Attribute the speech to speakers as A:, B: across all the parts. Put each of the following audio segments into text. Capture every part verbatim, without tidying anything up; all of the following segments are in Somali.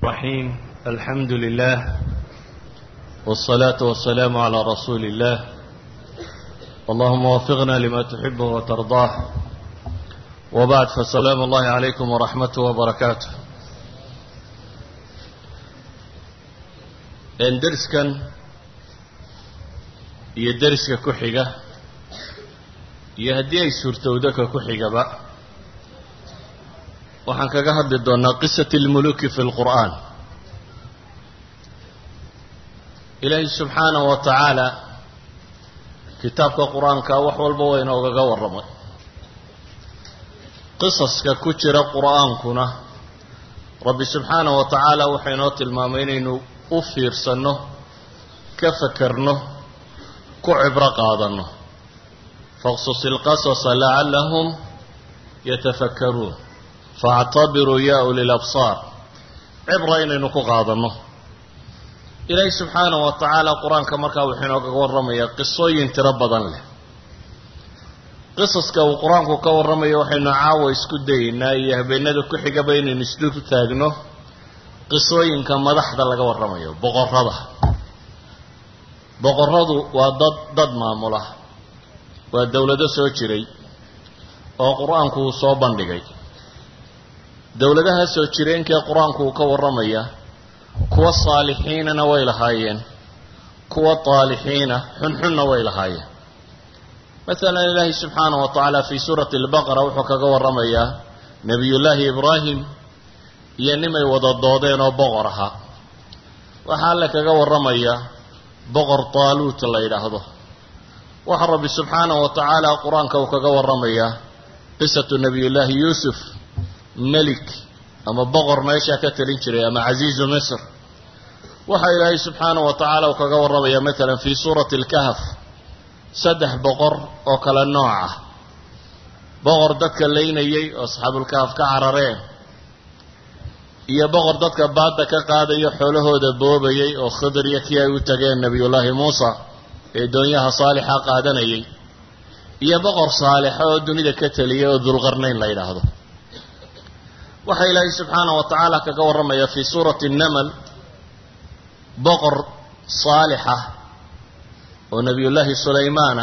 A: الرحيم الحمد لله والصلاة والسلام على رسول الله اللهم وفقنا لما تحبه وترضاه وبعد فالسلام الله عليكم ورحمته وبركاته إن درسكن يدرسك كحيقة يهدي سورتودك كحيقة بقى waxaan kaga hadli doonaa qisat al-muluki fi al-Qur'an Ilaahi subhanahu wa ta'ala kitaabka Qur'aanka wax walba waa inooga warramay qisaska ku jira Qur'aankuna Rabbi subhanahu wa ta'ala waxa inoo tilmaamay inaynu u fiirsano ka fakarno ku cibro qaadano faqsus al-qasas la'allahum yatafakkarun فاعتبروا يا أولي الأبصار عبرة إنه قاضنه إلهي سبحانه وتعالى قرآن كمركا وحين ورمي قصوين تربضا له قصص كو قرآن كو ورمي وحين عاوى اسكدين إياه بين ذو كحيقة بين نسلوك تاقنه قصوين كما ضحض لك ورمي بغرضه بغرضه وضد ضد معموله والدولة دو سوچري وقرآن كو صوبان لغي dawladaha soo jireenka quraanku ka waramaya kuwa saalixiinana way lahaayeen kuwa taalixiina xunxunna way lahaayeen مثلا الله سبحانه وتعالى في سورة البقرة wuxuu kaga waramaya nabiyullaahi ibraahim iyo nimay wada doodeen oo boqoraha waxa la kaga waramaya boqor taalut la yiraahdo waxa rabbi subhanahu wa ta'ala quraanka uu kaga waramaya qisatu nabiyullaahi yusuf ملك أما بغر ما يشاء كتلين أما عزيز مصر وحي الله سبحانه وتعالى وكقول ربي مثلا في سورة الكهف سدح بغر وكل النوع بغر دتك اللين يي أصحاب الكهف كعررين يا بغر دتك بعد كقاد يحوله دبوب يي أو خضر يكيا وتجين نبي الله موسى الدنيا صالحة قادنا يي يا بغر صالحة والدنيا كتلية وذو القرنين لا يلاحظه وحي الله سبحانه وتعالى كقورمي في سورة النمل بقر صالحة ونبي الله سليمان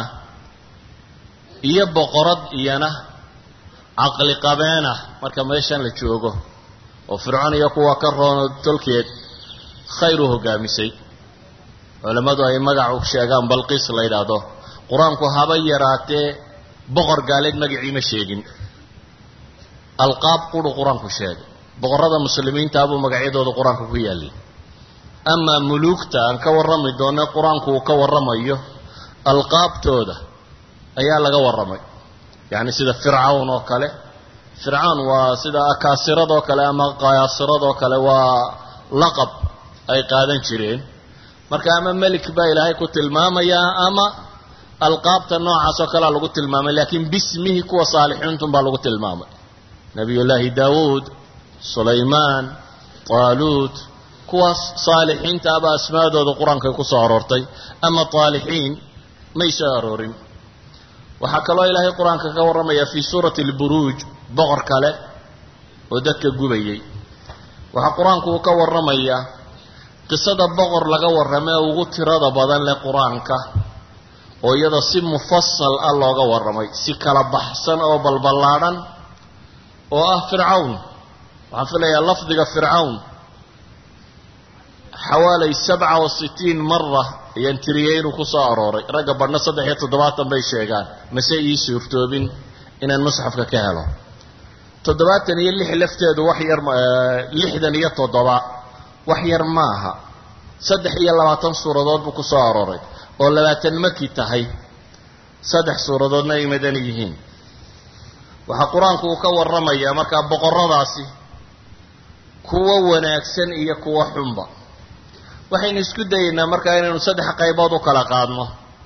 A: يبقرد إيانا عقل قبانة مركا ميشان لتشوقه وفرعون يقوى كرون التلكيت خيره قامسي ولما دو أي مقعوك شاقان بالقيس الله يداده قرآنكو هبيراتي بقر قالت مقعي مشيقين القاب قولوا قرآن كشاك بغرض المسلمين تابوا مقعيدوا دو قرآن كيالي أما ملوكتا أن كورمي دونا قرآن كو كورمي القاب تودا أيها لغا ورمي يعني سيدا فرعون وكاله فرعون وسيدا أكاسرد وكاله أما قياسرد وكاله ولقب أي قادن شرين مركا أما ملك با إلهي كو تلماما يا أما القاب تنوع سوكالا لغو تلماما لكن باسمه كو صالحين تنبا لغو تلماما نبي الله داود سليمان طالوت كوا صالحين تابا اسماء دو القرآن كي كسارورتي أما طالحين ما يسارورين وحكى الله إلهي القرآن كي كورمي في سورة البروج بغر كاله ودك قبيي وحكى القرآن كي كورمي قصة بغر لغا ورمي وغتراد بدن لقرآن كي ويدا سي مفصل الله ورمي سي كلا بحسن أو بلبلارا وآه فرعون وعفل يا لفظك فرعون حوالي سبعة وستين مرة ينتريين وخصاروري رقب النصد حيث تضباطا بيشيغان مسيئي سيفتوبين إن المصحف كهلو تضباطا يلي حلفتها دو وحير لحدا يتضباء وحير ماها صدح يلا تنصر ضد بكساروري ولا لا تنمكي تهي صدح صورة ضدنا مدنيين waxa quraanku uu ka waramaya marka boqoradaasi kuwa wanaagsan iyo kuwa xunba waxaynu isku daynaa marka inaynu saddex qaybood u kala qaadno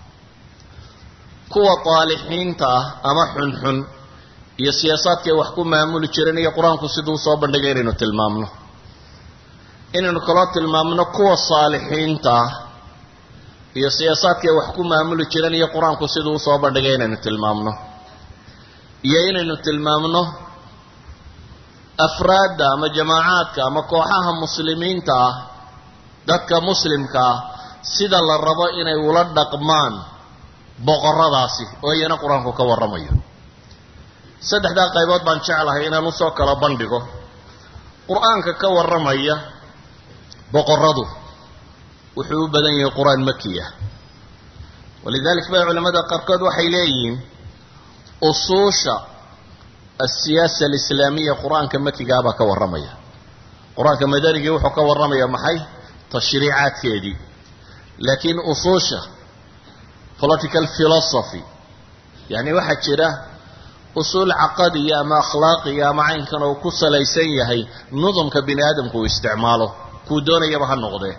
A: kuwa taalixiinta ama xunxun iyo siyaasadka wax ku maamuli jireen iyo quraanku sidoo soo bandhigay inaynu tilmaamno inaynu kala tilmaamno kuwa saalixiinta iyo siyaasadka wax ku maamuli jireen iyo quraanku sidoo soo bandhigay inaynu tilmaamno iyo inaynu tilmaamno afraadda ama jamaacaadka ama kooxaha muslimiinta ah dadka muslimka ah sida la rabo inay ula dhaqmaan boqorradaasi oo iyana qur-aanku ka warramayo. saddexdaa qaybood baan jeclahay inaan usoo kala bandhigo. qur-aanka ka warramaya boqorradu wuxuu u badan yahay qur-aan makiya, walidalik bay culamada qaarkood waxay leeyihiin usuusha asiyaasa alislaamiya qur-aanka makigaa baa ka warramaya. qur-aanka madanigii wuxuu ka warramaya maxay? tashriicaadkeedii. laakiin usuusha political philosophy yani waxaa jira usuul caqadiya ama akhlaaqiya ama caynkan oo ku salaysan yahay nudumka bini aadamku uu isticmaalo kuu doonayaba ha noqdee.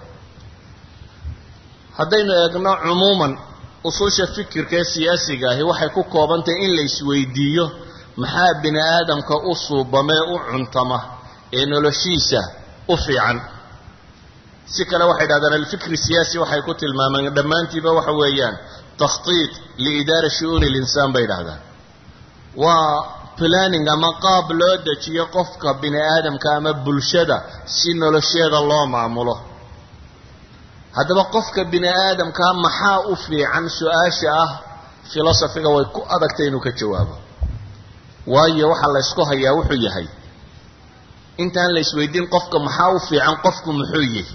A: haddaynu eegno cumuuman usuusha fikirka ee siyaasiga ahi waxay ku koobantahay in la isweydiiyo maxaa bini aadamka u suubamee u cuntama ee noloshiisa u fiican. si kale waxay dhahdaan alfikri siyaasi waxay ku tilmaameen dhammaantiiba waxa weeyaan takhtiit liidaara shu'uuni linsaan bay dhahdaan. waa planning ama qaab loo dejiyo qofka bini aadamka ama bulshada si nolosheeda loo maamulo. haddaba qofka bini aadamkaa maxaa u fiican? su-aasha ah filosofiga way ku adagtay inuu ka jawaabo, waayo waxaa la ysku hayaa wuxuu yahay intaan la isweydiin qofka maxaa u fiican qofku muxuu yahay.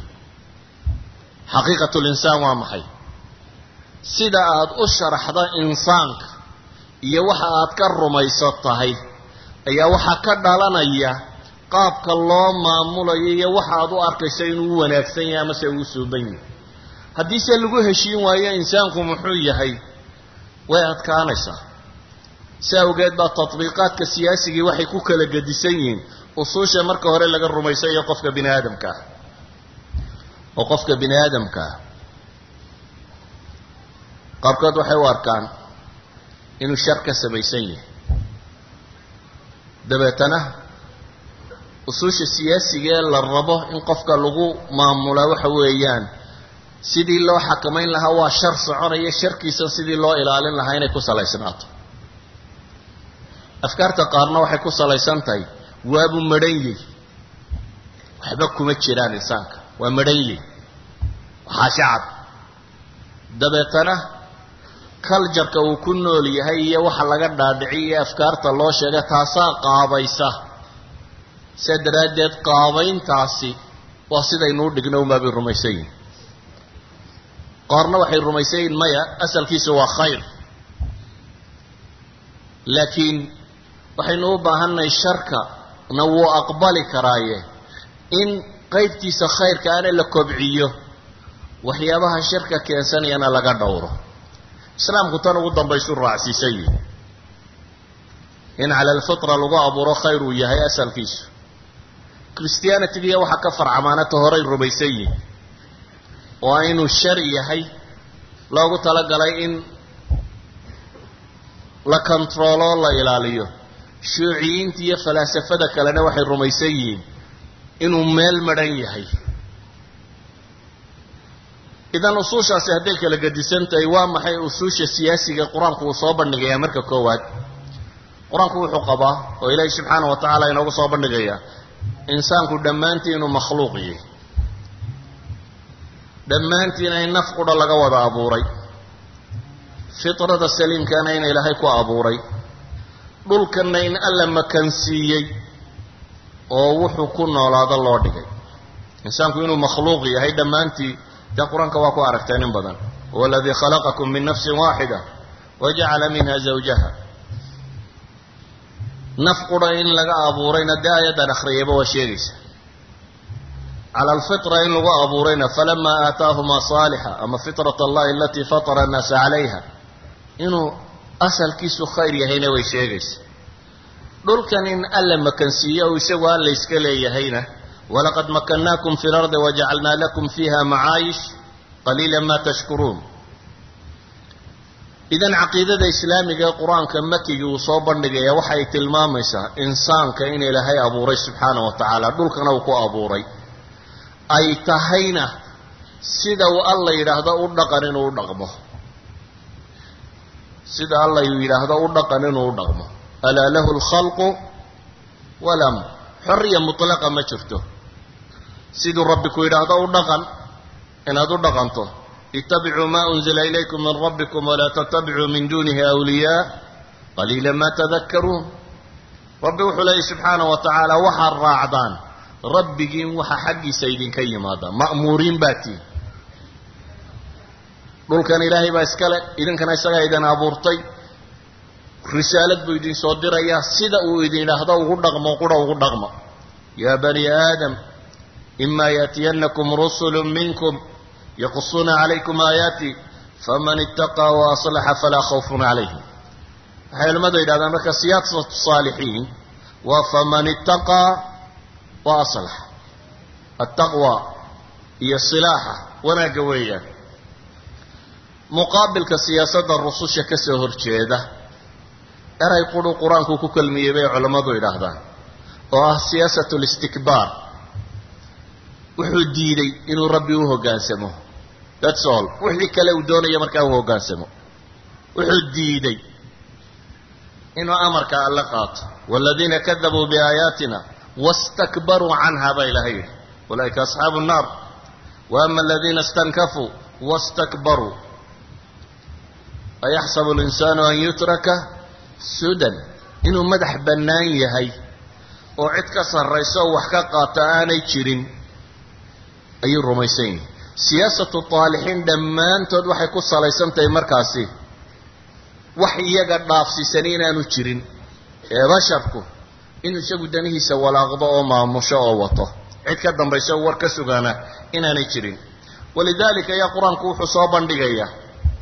A: xaqiiqatul insaan waa maxay? sida aad u sharaxda insaanka iyo waxa aad ka rumaysan tahay ayaa waxaa ka dhalanaya qaabka loo maamulayo iyo waxa aad u arkayso inuu u wanaagsan yahay ama se uu suuban yahay. haddii se lagu heshiin waayo insaanku muxuu yahay way adkaanaysaa. si awgeed baa tatbiiqaadka siyaasigii waxay ku kala gedisan yihiin usuusha marka hore laga rumaysayo qofka bini aadamka ah. oo qofka bini aadamka ah qaarkood waxay u arkaan inuu shar ka samaysan yahay. dabeetana usuusha siyaasiga ee la rabo in qofka lagu maamulaa waxa weeyaan sidii loo xakamayn lahaa waa shar soconaya, sharkiisa sidii loo ilaalin lahaa inay ku salaysnaato. afkaarta qaarna waxay ku salaysan tahay waabuu madhan yahy, waxba kuma jiraan insaanka, waa madhan yahy, waxaa shacab. dabeetana cultureka uu ku nool yahay iyo waxa laga dhaadhiciy iyo afkaarta loo sheega taasaa qaabaysa. sidaa daraaddeed qaabayntaasi waa sidaynuu dhigno umaa bay rumaysan yihin. qaarna waxay rumaysan yihin maya, asalkiisu waa khayr, laakiin waxaynu u baahannahay sharka na wuu aqbali karaaye in qaybtiisa khayrka ana la kobciyo, waxyaabaha sharka keensanayana laga dhowro. islaamku tan ugu dambaysu raacsiisan yihi in cala alfitra lagu abuuro khayr uu yahay asalkiisu. christianitygiya waxaa ka farcamaanata horay rumaysan yihin oo inuu shar yahay loogu talagalay in la controlo la ilaaliyo. shuuciyiinta iyo falaasafada kalena waxay rumaysan yihiin inuu meel madhan yahay. idan usuushaasi hadday kala gedisan tahay waa maxay usuusha siyaasiga qur-aanku uu soo bandhigayaa? marka koowaad qur-aanku wuxuu qabaa oo ilaahay subxaana wa tacaala inoogu soo bandhigayaa insaanku dhammaantii inuu makhluuq yahay, dhammaantiina in naf qudha laga wada abuuray, fitrada saliimkana in ilaahay ku abuuray, dhulkanna in alla makansiiyey oo wuxuu ku noolaado loo dhigay. insaanku inuu makhluuq yahay dhammaantii dee qur-aanka waa ku aragteen in badan. huwa aladii khalaqakum min nafsin waaxida wajacala minha zawjaha. naf qudha in laga abuurayna dee aayaddan akhriyayba waa sheegaysa. cala alfitra in lagu abuurayna falamaa aataahumaa saalixa ama fitrat allahi alatii fatara annaasa calayha inuu asalkiisu khayr yahayna way sheegaysa. dhulkan in alla makansiiyo oo isagu alla iska leeyahayna walaqad makannaakum fi lardi wajacalnaa lakum fiiha macaayish qaliila ma tashkuruun. idan caqiidada islaamiga ee qur-aanka makigi uu soo bandhigaya waxay tilmaamaysaa insaanka in ilaahay abuuray subxaana wa tacaala, dhulkana uu ku abuuray, ay tahayna sida uu alla yidhaahdo u dhaqan inuu u dhaqmo. sida alla uu yidhaahdo u dhaqan inuu u dhaqmo. alaa lahu alkhalqu walamr. xorriya mutlaqa ma jirto siduu rabbi ku yidhaahdo u dhaqan inaad u dhaqanto ittabicuu maa unzila ilaykum min rabbikum walaa tattabicuu min duunihi awliyaa qaliila maa tadakkaruun rabbi wuxuu leeyay subxaanahu wa tacaala waxaad raacdaan rabbigiin waxa xaggiisa idinka yimaada ma'muuriin baatiin dhulkan ilaahay baa iskale idinkana isagaa idin abuurtay risaalad buu idin soo dirayaa sida uu idin idhaahdo ugu dhaqmo qura ugu dhaqmo yaa bani aadam imaa yaatiyannakum rusulun minkum yaqusuuna calaykum aayaati faman ittaqaa wa aslaxa falaa khawfun calayhim waxay culimmadu yidhahdaan marka siyaasatu saalixiin waa faman ittaqaa wa aslaxa attaqwa iyo silaaxa wanaagga weeyaan muqaabilka siyaasadda rususha ka soo horjeeda eray qudhu qur-aanku ku kelmiyey bay culammadu yidhaahdaan oo ah siyaasatu listikbaar wuxuu diiday inuu rabbi u hoggaansamo that's all wixii kale uu doonaya markaa u hoggaansamo wuxuu diiday inuu amarka alla qaato waaladiina kadabuu biaayaatina wastakbaruu canha baa ilahay yidhi ulaa'ika asxaabu nnaar wa ama aladiina istankafuu wastakbaruu ayaxsabu linsaanu an yutraka sudan inuu madax bannaan yahay oo cid ka sarrayso oo wax ka qaata aanay jirin ayuu rumaysan yihin siyaasatu taalixiin dhammaantood waxay ku salaysan tahay markaasi wax iyaga dhaafsiisani inaanu jirin ee basharku inuu isagu danihiisa walaaqdo oo maamusho oo wato cid ka dambayso war ka sugaana inaanay jirin walidaalika ayaa qur-aanku wuxuu soo bandhigayaa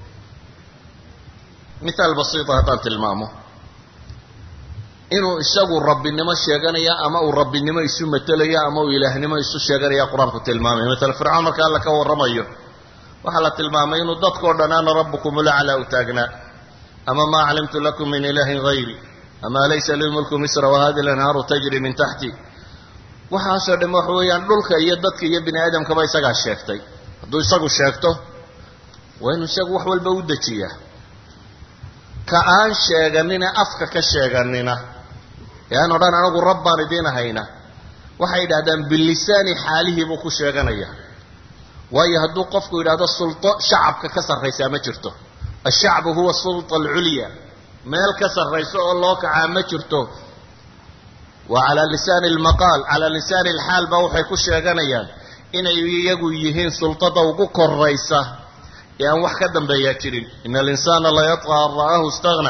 A: mithaal basiita haddaan tilmaamo inuu isagu rabbinimo sheeganaya ama uu rabbinimo isu matalaya ama uu ilaahnimo isu sheeganaya qur-aanku tilmaamaya maala fircawn marka alla ka warramayo waxaa la tilmaamay inuu dadkao dhan ana rabbukum ulaclaa u taagnaa ama maa calimtu lakum min ilaahin hayri ama laysa lii mulku misra wahadi lanhaaru tajri min taxti waxaasoo dham waxa weeyaan dhulka iyo dadka iyo bini aadamkaba isagaa sheegtay hadduu isagu sheegto waa inuu isagu wax walba u dejiyaa ka aan sheeganina afka ka sheeganina ee aan odhan anagu rab baan idiin ahayna waxay yidhahdaan bilisaani xaalihii buu ku sheeganaya waayo hadduu qofku yidhaahdo sulto shacabka ka sarraysaa ma jirto ashacbu huwa sulta alculya meel ka sarrayso oo loo kacaa ma jirto wa calaa lisaani almaqaal calaa lisaani alxaal baa waxay ku sheeganayaan inay iyagu yihiin sultada ugu koraysa ee aan wax ka dambeeyaa jirin ina alinsaana la yatqa an ra'aahu istagna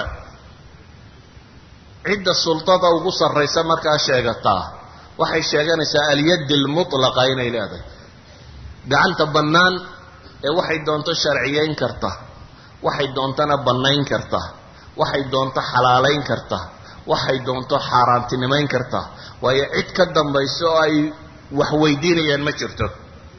A: cidda sultada ugu sarraysa markaa sheegataa waxay sheeganaysaa alyad almutlaqa inay leedahay gacanta bannaan ee waxay doonto sharciyayn karta waxay doontana bannayn karta waxay doonto xalaalayn karta waxay doonto xaaraantinimayn karta waayo cid ka dambayso oo ay wax weydiinayaan ma jirto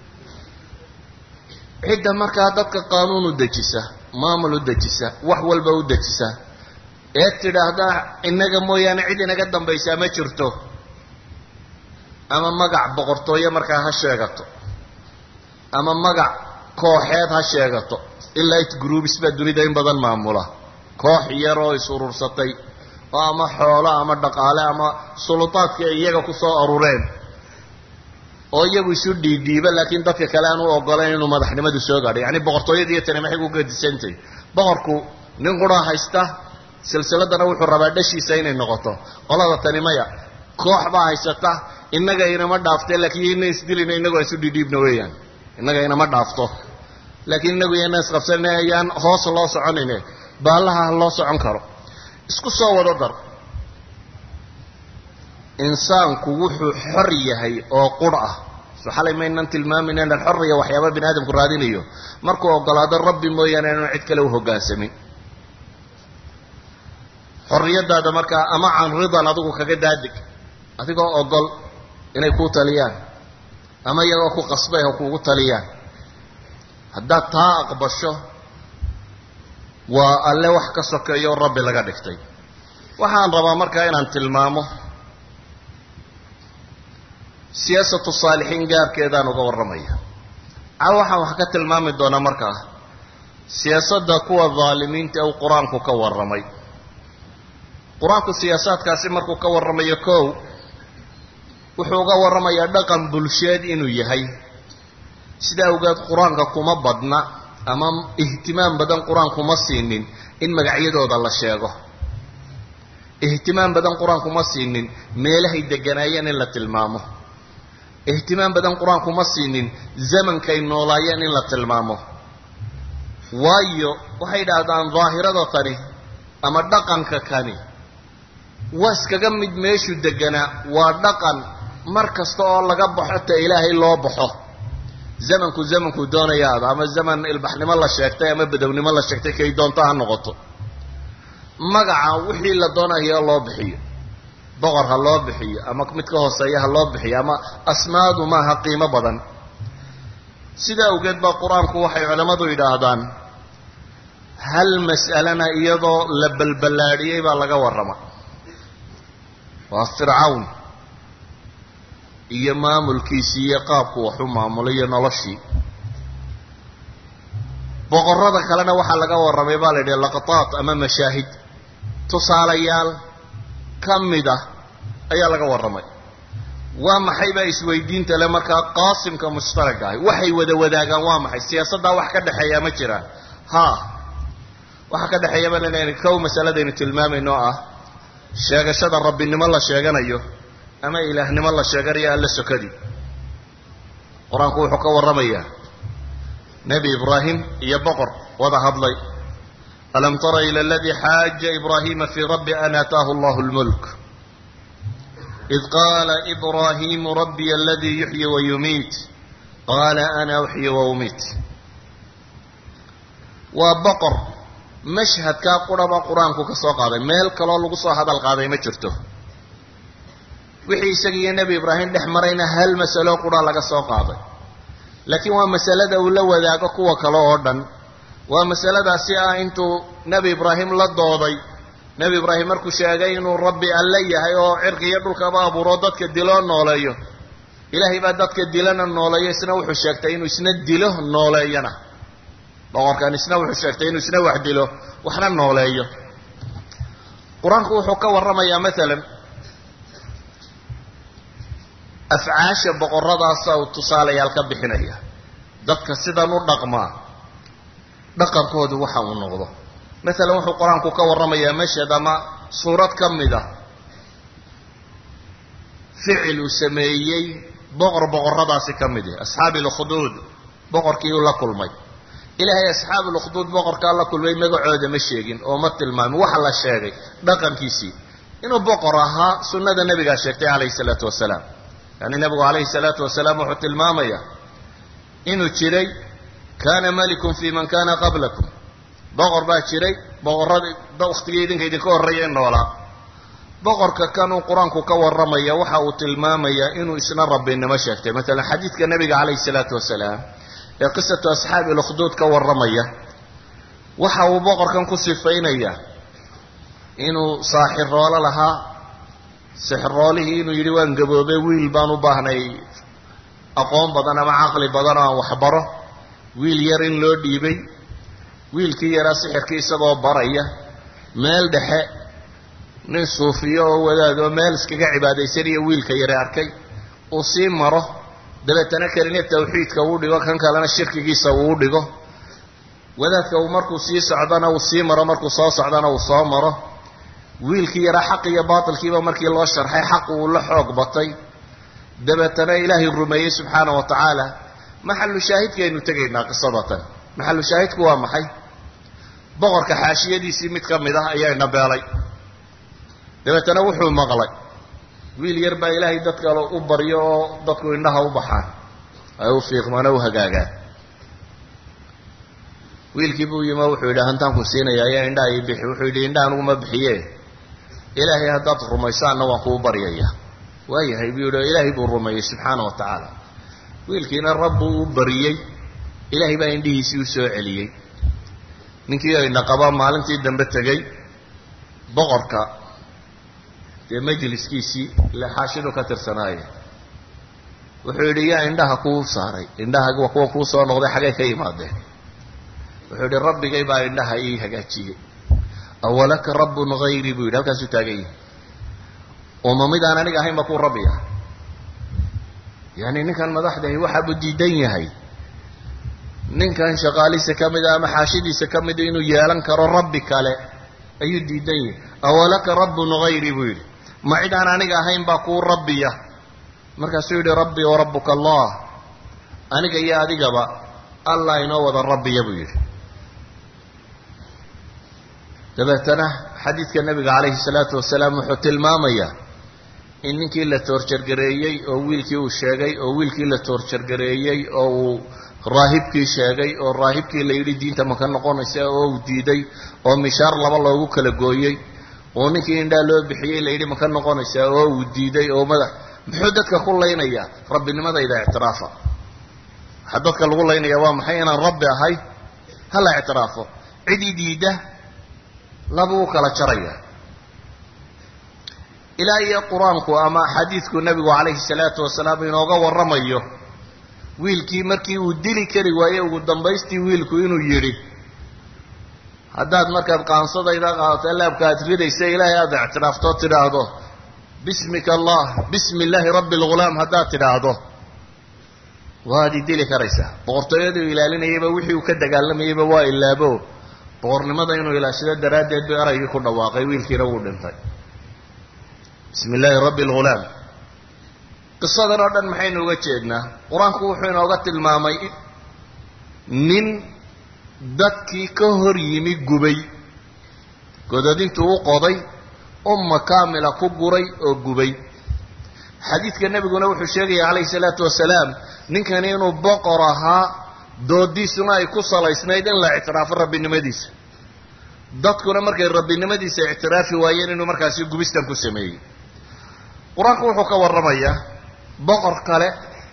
A: cidda markaa dadka qaanuun u dejisa maamul u dejisa wax walba u dejisa ee tidhaahda innaga mooyaane cid inaga dambaysaa ma jirto ama magac boqortooyo markaa ha sheegato ama magac kooxeed ha sheegato elite groups baa dunida in badan maamula koox yar oo is urursatay oo ama xoolo ama dhaqaale ama sulutaadka iyaga ku soo urureen oo iyagu isu dhiidhiiba laakiin dadka kale aan u ogolayn inuu madaxnimadu soo gaadho yacni boqortooyadii tani maxay ku gadisantay boqorku nin qura haysta silsiladana wuxuu rabaa dhashiisa inay noqoto qolada tani maya koox baa haysata innaga inama dhaafte laakiin ina isdilina inagoo isu dhiidhiibna weeyaan innaga inama dhaafto laakiin inagu ina isqabsanay ayaan hoos loo soconayne baallaha loo socon karo isku soo wada dar insaanku wuxuu xor yahay oo qur ah soo xalay maynan tilmaamin in alxorriya waxyaaba bini aadamku raadinayo markuu ogolaado rabbi mooyaane inuu cid kale u hoggaansamin xorriyadaada markaa ama can ridan adigu kaga daadig adigoo ogol inay kuu taliyaan ama iyagoo ku qasbay ha kuugu taliyaan haddaad taa aqbasho waa alle wax ka sokeeyo rabbi laga dhigtay waxaan rabaa markaa inaan tilmaamo siyaasatu saalixiin gaarkeedaan uga warramaya a waxaan wax ka tilmaami doonaa markaa siyaasadda kuwa dhaalimiinta uu qur-aanku ka warramay qur-aanku siyaasaadkaasi markuu ka warramayo kow wuxuu uga warramayaa dhaqan bulsheed inuu yahay sidaa ogaad qur-aanka kuma badna ama ihtimaam badan qur-aanku ma siinin in magacyadooda la sheego ihtimaam badan qur-aanku ma siinin meelahay deganaayeen in la tilmaamo ihtimaam badan qur-aanku ma siinin zamankay noolaayeen in la tilmaamo waayo waxay dhahdaan daahirada tani ama dhaqanka kani waa iskaga mid meeshu deganaa waa dhaqan mar kasta oo laga baxo ta ilaahay loo baxo zamanku zamanku doonayaada ama zaman ilbaxnimo la sheegtay ama badownimo la sheegtay kay doonto ha noqoto magaca wixii la doonayo loo bixiyo boqor ha loo bixiyo ama mid ka hooseeya ha loo bixiyo ama asmaadu maaha qiimo badan sidaa awgeed baa qur-aanku waxay culimmadu yidhaahdaan hal mas'alana iyadoo la balballaadhiyey baa laga warrama waa fircawn iyo maamulkiisii iyo qaabku wax u maamulay iyo noloshii boqorrada kalena waxaa laga warramay baa la yidhi laqataat ama mashaahid tusaalayaal ka mid ah ayaa laga warramay waa maxay baa isweydiinta le markaa qaasimka mushtarag ahi waxay wada wadaagaan waa maxay siyaasaddaa wax ka dhexeeyaa ma jiraan haa waxa ka dhexeeya baan inaynu kow masaladaynu tilmaamayno ah sheegashada rabbinimo la sheeganayo ama ilaahnimo la sheeganayo alla sokadii qur-aanku wuxuu ka warramayaa nebi ibraahim iyo boqor wada hadlay alam tara ila aladii xaaja ibraahiima fii rabbi an aataahu allahu lmulk id qaala ibraahimu rabbiya aladii yuxyi wayumiit qaala ana uxyi waumiit waa boqor mashhadkaa quraba qur-aanku ka soo qaaday meel kaloo lagu soo hadal qaaday ma jirto wixii isaga iyo nebi ibraahim dhex marayna hal masalo qura laga soo qaaday laakiin waa masalada uu la wadaago kuwa kale oo dhan waa masaladaasi ah intuu nebi ibraahim la dooday nebi ibraahim markuu sheegay inuu rabbi alle yahay oo cirqiyo dhulkaba abuuro dadka diloo nooleeyo ilaahay baa dadka dilana nooleeyo isna wuxuu sheegtay inuu isna dilo nooleeyana boqorkan isna wuxuu sheegtay inuu isna wax dilo waxna nooleeyo qur-aanku wuxuu ka warramayaa maalan afcaasha boqorradaasa uu tusaalayaal ka bixinaya dadka sidan u dhaqmaa dhaqankoodu waxa uu noqdo maalan wuxuu qur-aanku ka warramayaa mashhad ama suurad ka mid ah ficil uu sameeyey boqor boqorradaasi ka mid ah asxaabi lukhuduud boqorkii uu la kulmay ilaahay asxaabu lukhuduud boqorkaa la kulmay magacooda ma sheegin oo ma tilmaamin waxa la sheegay dhaqankiisii inuu boqor ahaa sunnada nebigaa sheegtay calayhi salaatu wasalaam yani nebigu calayhi salaatu wasalaam wuxuu tilmaamayaa inuu jiray kaana malikun fii man kaana qablakum boqor baa jiray boqorradii wakhtigii idinka idinka horreeyay noolaa boqorka kanuu qur-aanku ka warramaya waxa uu tilmaamayaa inuu isna rabbinimo sheegtay maalan xadiidka nebiga calayhi salaatu wasalaam ee qisatu asxaabi lukhuduud ka warramaya waxa uu boqorkan ku sifaynayaa inuu saaxiroolo lahaa sixiroolihii inuu yidhi waan gaboobay wiil baan u baahnay aqoon badan ama caqli badan oo aan waxbaro wiil yar in loo dhiibay wiilkii yaraa sixirkii isagoo baraya meel dhexe nin suufiyo oo wadaad oo meel iskaga cibaadaysanayo wiilka yare arkay uu sii maro dabeetana kelina tawxiidka uu dhigo kan kalena shirkigiisa uu dhigo wadaadka uu markuu sii socdana uu sii maro markuu soo socdana uu soo maro wiilkii yaraa xaq iyo baatilkiiba markii loo sharxay xaq uu la xoog batay dabeetana ilaahay rumeeyey subxaana wa tacaala maxalu shaahidkaynu tegaynaa qisadatan maxalu shaahidku waa maxay boqorka xaashiyadiisii mid ka mid ah ayaa nabeelay dabeetana wuxuu maqlay wiil yar baa ilaahay dad kale u baryo oo dadku indhaha u baxaan ay u fiiqmana u hagaagaan wiilkii buu yima wuxuu yidhi hantaan ku siinaya ayaa indhaha ii bixi wuxuu yidhi indhaha anuguma bixiye ilaahay haddaad rumaysaanna waan kuu baryaya waayahay buu yidhi ilaahay buu rumeeyey subxaana wa tacaala wiilkiina rabbuu u bariyey ilaahay baa indhihiisii u soo celiyey ninkii ayna qaba maalintii dambe tegey boqorka dee majliskiisii ile xaashidu ka tirsanaaye wuxuu yidhi yaa indhaha kuu saaray indhaha waa kuwa kuu soo noqday xaggay ka yimaadeen wuxuu yidhi rabbigay baa indhaha ii hagaajiyey awalaka rabbun hayri buu yidhi halkaasuu taagan yahay uma mid aan aniga ahayn ba kuu rabbi ah yani ninkan madaxdahi waxa buu diidan yahay ninkan shaqaaliisa ka mid ah ama xaashidiisa ka mid inuu yeelan karo rabbi kale ayuu diidan yahay awalaka rabbun ghayri buu yidhi ma cid aan aniga ahayn baa kuu rabbiya markaasuu yidhi rabbi wa rabbuka allah aniga iyo adigaba allah inoo wada rabbiya buu yidhi dabeetana xadiidka nabiga calayhi salaatu wasalaam wuxuu tilmaamayaa in ninkii la toorjargareeyey oo wiilkii uu sheegay oo wiilkii la toorjargareeyey oo uu raahibkii sheegay oo raahibkii la yidhi diinta ma ka noqonaysa oo uu diiday oo mishaar laba loogu kala gooyey oo ninkii indhaa loo bixiyey la yidhi ma ka noqonaysaa oo uu diiday oo madax muxuu dadka ku laynayaa rabbinimadayda ictiraafa waxaa dadka lagu laynayaa waa maxay inaan rabbi ahay hala ictiraafo cidii diidda labuu kala jaraya ilaa iyo qur-aanku ama xadiidku nabigu calayhi salaatu wasalaam inooga warramayo wiilkii markii uu dili kari waaye ugu dambaystii wiilku inuu yidhi haddaad markaad qaansadayda qaadato laabka aad ridaysa ilaahay aada ictiraafto tidhaahdo bismika allah bismi illaahi rabbi lghulaam haddaad tidhaahdo waad i dili karaysaa boqortooyadii uu ilaalinayayba wixii uu ka dagaalamayayba waa ilaabo boqornimada inuu ilaashado daraaddeed bay araygii ku dhawaaqay wiilkiina wuu dhintay bismi illaahi rabbi lghulaam qisadan oo dhan maxaynu uga jeednaa qur-aanku wuxuu inooga tilmaamay nin dadkii ka hor yimi gubay godadintuu u qoday umma kaamila ku guray oo gubay xadiidka nebiguna wuxuu sheegaya calayhi salaatu wasalaam ninkani inuu boqor ahaa doodiisuna ay ku salaysnayd in la ictiraafo rabbinimadiisa dadkuna markay rabbinimadiisa ictiraafi waayeen inuu markaasi gubistan ku sameeyey qur-aanku wuxuu ka warramayaa boqor kale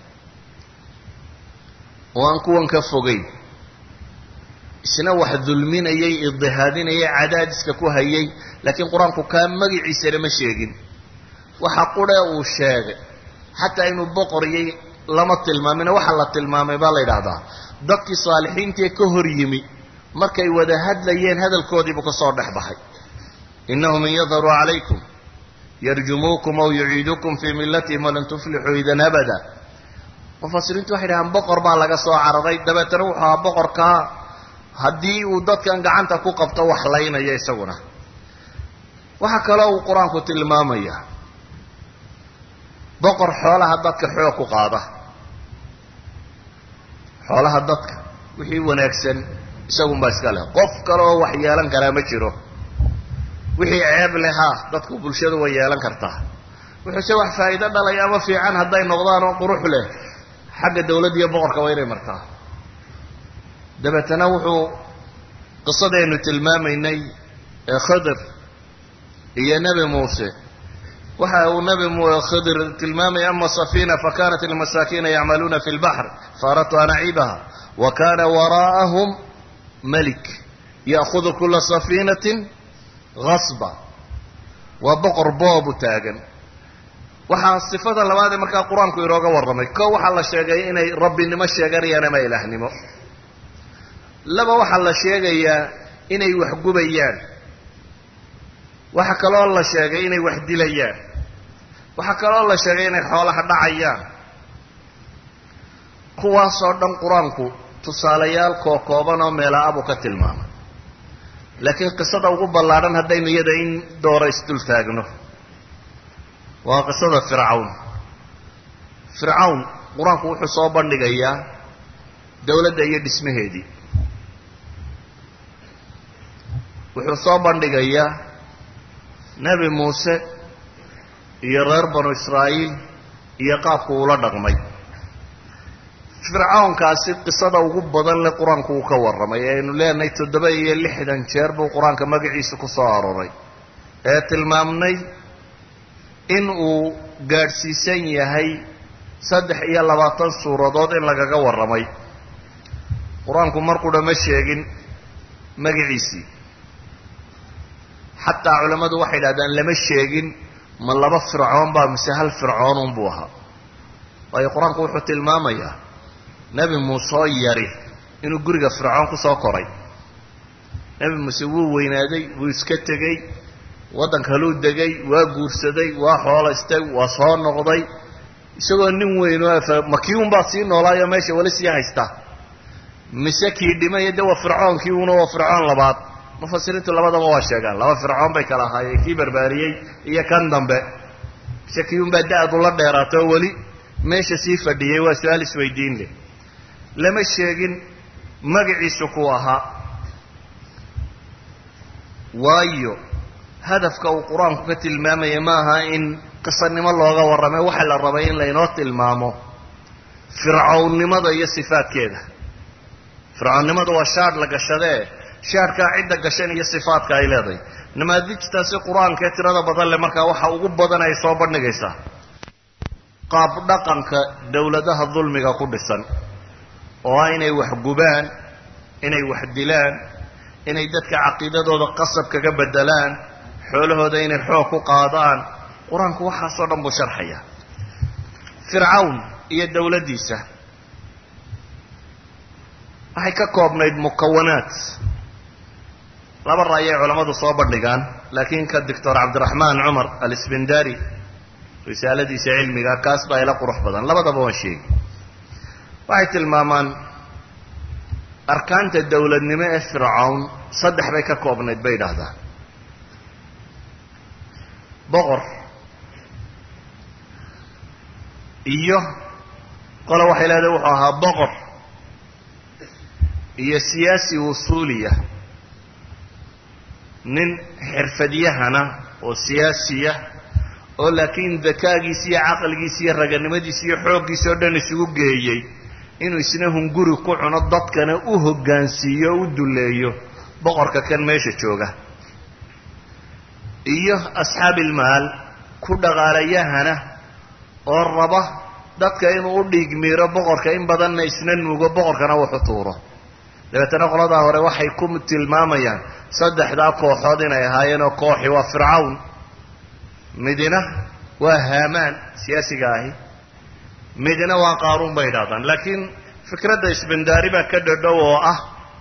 A: oo aan kuwan ka fogeyn isna wax dulminayay idihaadinayay cadaadiska ku hayay laakiin qur-aanku kaa magiciisana ma sheegin waxa qudhe uu sheegay xataa inuu boqoriyay lama tilmaamina waxa la tilmaamay baa la yidhaahdaa dadkii saalixiintii ka hor yimi markay wada hadlayeen hadalkoodiibuu ka soo dhex baxay innahum in yadharuu calaykum yarjumuukum aw yuciidukum fii millatihim walan tuflixuu idan abada mufasiriintu waxay dhahaan boqor baa laga soo cararay dabeetana wuxuu ahaa boqorkaa haddii uu dadkan gacanta ku qabto wax laynaya isaguna waxaa kaloo uu qur-aanku tilmaamayaa boqor xoolaha dadka xoog ku qaada xoolaha dadka wixii wanaagsan isagunbaa iska leh qof kale oo wax yeelan karaa ma jiro wixii ceeb lehaa dadku bulshadu way yeelan kartaa wuxuuse wax faa'iido dhalay ama fiican hadday noqdaan oo qurux leh xagga dawladda iyo boqorka waa inay martaa dabeetana wuxuu qisadaynu tilmaamaynay ee khadir iyo nebi muuse waxa uu nebi khadir tilmaamay ama safina fakanat lmasaakiina yacmaluuna fi lbaxr faaradtu an aciibaha wa kana waraa'ahum malik ya'hudu kula safinatin gasba waa boqor boobu taagan waxaa sifada labaadee markaa qur-aanku inooga warramay ko waxaa la sheegay inay rabbinimo sheeganayaan ama ilaahnimo laba waxaa la sheegayaa inay wax gubayaan waxaa kaloo la sheegay inay wax dilayaan waxaa kaloo la sheegay inay xoolaha dhacayaan kuwaasoo dhan qur-aanku tusaalayaal kookooban oo meela abuu ka tilmaamay laakiin qisada ugu ballaadhan haddaynu iyada in doora isdul taagno waa qisada fircawn fircawn qur-aanku wuxuu soo bandhigayaa dawladda iyo dhismaheedii wuxuu soo bandhigayaa nebi muuse iyo reer banu israa'iil iyo qaabku uula dhaqmay fircawnkaasi qisada ugu badan le qur-aanku uu ka warramay ee aynu leenahay toddoba iyo lixdan jeer buu qur-aanka magaciisa ku soo arooray ee tilmaamnay in uu gaadhsiisan yahay saddex iyo labaatan suuradood in lagaga warramay qur-aanku markudha ma sheegin magaciisii xataa culammadu waxay idhahdaan lama sheegin ma laba fircoon baa mise hal fircoon unbuu ahaa waayo qur-aanku wuxuu tilmaamayaa nebi muuse oo yari inuu guriga fircoon ku soo koray nebi muuse wuu weynaaday wuu iska tegey waddan kaluu degay waa guursaday waa xoolaystay waa soo noqday isagoo nin weyn oo makiun baa sii noolaayo meesha wali sii haysta mise kii dhimay de waa fircoonkii uuna waa fircoon labaad mufasiriintu labadaba waa sheegaan laba fircoon bay kala ahaayeen kii barbaariyey iyo kan dambe mise kii unbaa da-du la dheeraato oo weli meesha sii fadhiyey waa su-aal isweydiin leh lama sheegin magaciisu ku ahaa waayo hadafka uu qur-aanku ka tilmaamaya ma aha in qisanimo looga warramay waxa la rabay in laynoo tilmaamo fircawnnimada iyo sifaadkeeda fircawnnimada waa shaadh la gashadee shaadhkaa cidda gashan iyo sifaadka ay leedahay namaadijtaasi qur-aanka ee tirada badan leh markaa waxa ugu badan ay soo bandhigaysaa qaab dhaqanka dowladaha dulmiga ku dhisan oo ah inay wax gubaan inay wax dilaan inay dadka caqiidadooda qasab kaga bedelaan xoolahooda inay xoog ku qaadaan qur-aanku waxaasoo dhan buu sharxaya fircawn iyo dowladdiisa waxay ka koobnayd mukawanaat laba ra'yay culammadu soo bandhigaan laakiin ka doctor cabdiraxmaan cumar alisbindari risaaladiisa cilmiga kaas baa ila qurux badan labadaba waan sheegi waxay tilmaamaan arkaanta dowladnimo ee fircawn saddex bay ka koobnayd bay idhaahdaan boqor iyo qole waxay leedahay wuxuu ahaa boqor iyo siyaasi wusuuliya nin xirfadyahana oo siyaasiya oo laakiin dakaagiisa iyo caqligiisa iyo raganimadiisa iyo xooggiisa oo dhan isugu geeyey inuu isna hunguri ku cuno dadkana u hoggaansiiyo o u duleeyo boqorka kan meesha jooga iyo asxaabilmaal ku dhaqaalayahana oo raba dadka inuu u dhiigmiiro boqorka in badanna isna nuugo boqorkana wuxu tuuro dabeetana qoladaa hore waxay ku tilmaamayaan saddexdaa kooxood inay ahaayeen oo kooxi waa fircawn midina waa haamaan siyaasiga ahi midina waa qaaruun bay idhahdaan laakiin fikradda isbindaari baa ka dhadhow oo ah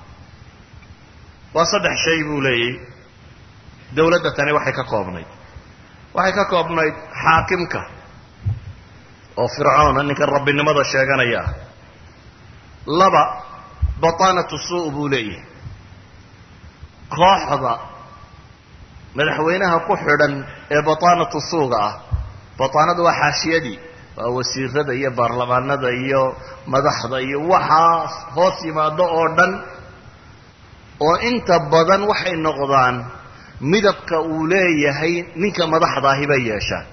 A: waa saddex shay buu leeyay dowladda tani waxay ka koobnayd waxay ka koobnayd xaakimka oo fircoona ninka rabbinimada sheeganaya ah laba bataanatu suu buu leeyahay kooxda madaxweynaha ku xidhan ee bataanatu suuga ah bataanadu waa xaashiyadii waa wasiirada iyo baarlamaanada iyo madaxda iyo waxaas hoos yimaado oo dhan oo inta badan waxay noqdaan midabka uu leeyahay ninka madaxda ahi bay yeeshaan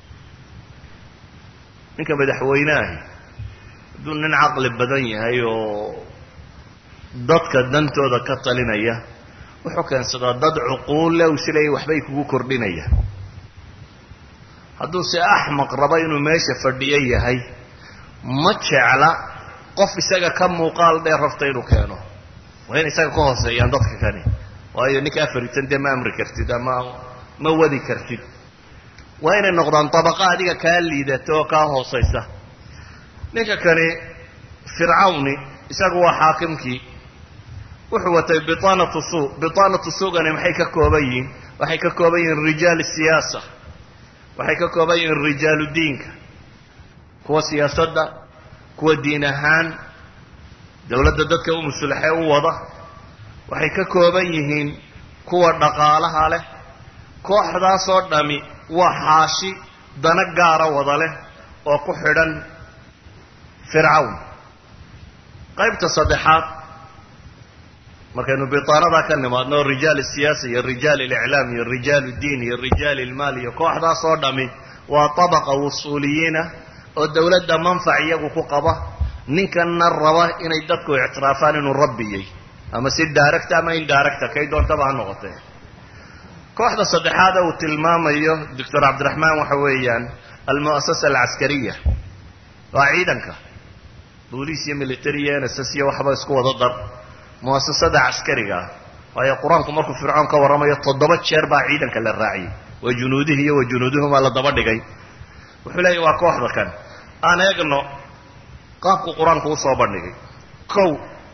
A: ninka madaxweyneahi hadduu nin caqli badan yahay oo dadka dantooda ka talinaya wuxuu keensadaa dad cuquul leh u sileeyay waxbay kugu kordhinaya hadduu se axmaq rabo inuu meesha fadhiyo yahay ma jecla qof isaga ka muuqaal dheer rafta inuu keeno waa in isaga ka hooseeyaan dadka kani waayo ninka afaritan dee ma amri kartid ama ma wadi kartid waa inay noqdaan tabaqa adiga kaa liidata oo kaa hoosaysa ninka kani fircawni isagu waa xaakimkii wuxuu watay bitaanatu suu bitaanatu suugani maxay ka kooban yihiin waxay ka kooban yihiin rijaal siyaasa waxay ka kooban yihiin rijaalu diinka kuwa siyaasadda kuwa diin ahaan dowladda dadka u musulaxee u wada waxay ka kooban yihiin kuwa dhaqaalaha leh kooxdaasoo dhami waa xaashi dana gaara wada leh oo ku xidhan fircawn qaybta saddexaad markaynu bitaanadaa ka nimaadno rijaal siyaasa iyo rijaal اliclaam iyo rijaal diin iyo rijaal ilmaal iyo kooxdaasoo dhami waa tabaqa wusuuliyiina oo dowladda manfac iyagu ku qaba ninkanna raba inay dadku ictiraafaan inuu rabbiyey ama si daaragta ama indaaregta kay doontaba ha noqotee kooxda saddexaad uu tilmaamayo doctor cabdiraxmaan waxa weeyaan almu'asasa alcaskariya waa ciidanka booliis iyo military iyo n s s iyo waxba isku wada dar muasasada caskariga ah waayo qur-aanku markuu fircoon ka warramayo toddoba jeer baa ciidanka la raaciyey wa junuudihi iyo wa junuuduhumaa la daba dhigay wuxuu leeyahy waa kooxda kan aan eegno qaabku qur-aanku usoo bandhigay kow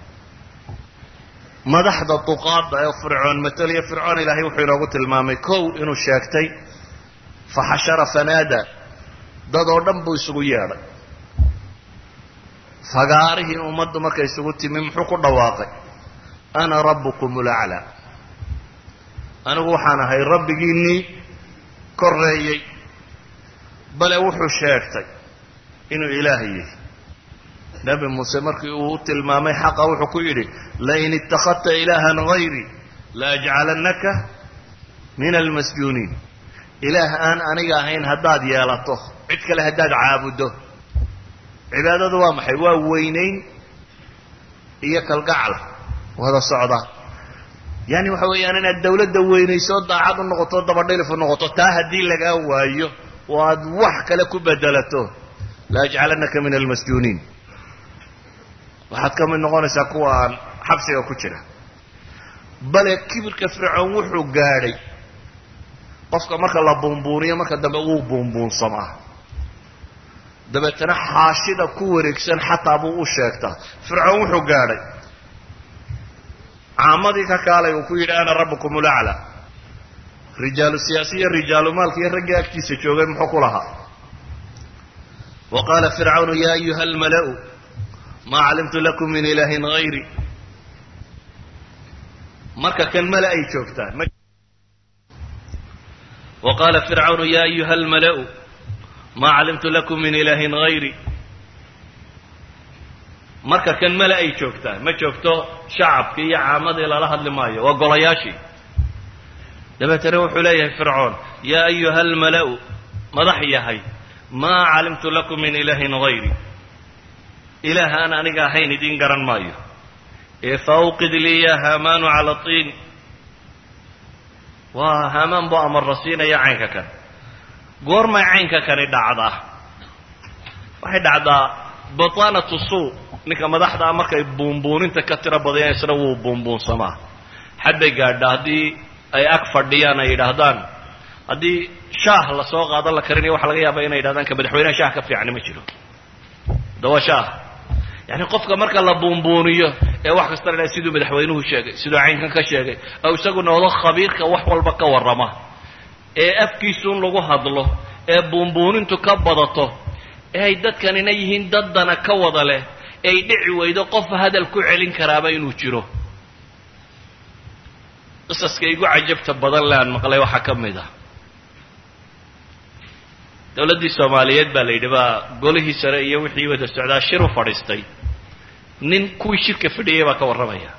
A: madaxda duqaada ee fircoon mataliya fircoon ilaahay wuxuu inoogu tilmaamay kow inuu sheegtay faxashara fanaada
B: dadoo dhan buu isugu yeedhay fagaarihii ummaddu markay isugu timi muxuu ku dhawaaqay ana rabbukum ulaclaa anigu waxaan ahay rabbigiinnii korreeyey bale wuxuu sheegtay inuu ilaahay yahay nebi muuse markii uu u tilmaamay xaqa wuxuu ku yidhi lain ittakhadta ilaahan hayrii laajcalannaka min almasjuuniin ilaah aan aniga ahayn haddaad yeelato cid kale haddaad caabuddo cibaadadu waa maxay waa weynayn iyo kalgacal wada socda yani waxa weeyaan inaad dawladda weynayso daacad u noqoto dabadhilif u noqoto taa haddii lagaa waayo oo aad wax kale ku bedelato laajcalannaka min almasjuuniin waxaad ka mid noqonaysaa kuwa aan xabsiga ku jira bale kibirka fircoon wuxuu gaadhay qofka marka la buunbuuniyo marka dambe wuu buunbuunsamaa dabeetana xaashida ku wareegsan xataa buu u sheegtaa fircoon wuxuu gaadhay caamadii ka kaalay uu ku yidhi ana rabbukum ulaclaa rijaalu siyaasiya rijaalu maalka iyo raggii agtiisa joogay muxuu ku lahaa wa qaala fircawnu ya ayuha almala'u maa calimtu lakum min ilaahin hayri marka kan mala ay joogtaan wa qaala fircawnu ya ayuha almala'u maa calimtu lakum min ilaahin hayri marka kan mala ay joogtaan ma joogto shacabkii iyo caamadii lala hadli maayo waa golayaashii dabeetana wuxuu leeyahay fircoon yaa ayuha almala'u madax yahay maa calimtu lakum min ilaahin hayri ilaah aan aniga ahayn idiin garan maayo ee faawqid lii ya haamaanu cala tiin waa haamaan buu amarra siinaya caynka kan goormay caynka kani dhacdaa waxay dhacdaa bataanatu suu ninka madaxdaa markay buunbuuninta ka tiro badayaan isna wuu buunbuunsamaa xadbay gaadhaa haddii ay ag fadhiyaan ay yidhaahdaan haddii shaah lasoo qaadan la karinayo waxa laga yaaba inay yidhahdaan ka madaxweynaha shaah ka fiicani ma jiro dawa shaah yani qofka marka la buunbuuniyo ee wax kasta la siduu madaxweynuhu sheegay siduu caynkan ka sheegay oo isagu noqdo khabiirka wax walba ka warrama ee afkiisuun lagu hadlo ee buunbuunintu ka badato ee ay dadkanina yihiin daddana ka wada leh ay dhici weydo qof hadal ku celin karaaba inuu jiro qisaska igu cajabta badan le aan maqlay waxaa ka mid ah dawladdii soomaaliyeed baa la yidhi baa golihii sare iyo wixii wada socdaa shir u fadhiistay nin kuwii shirka fadhiyay baa ka warramaya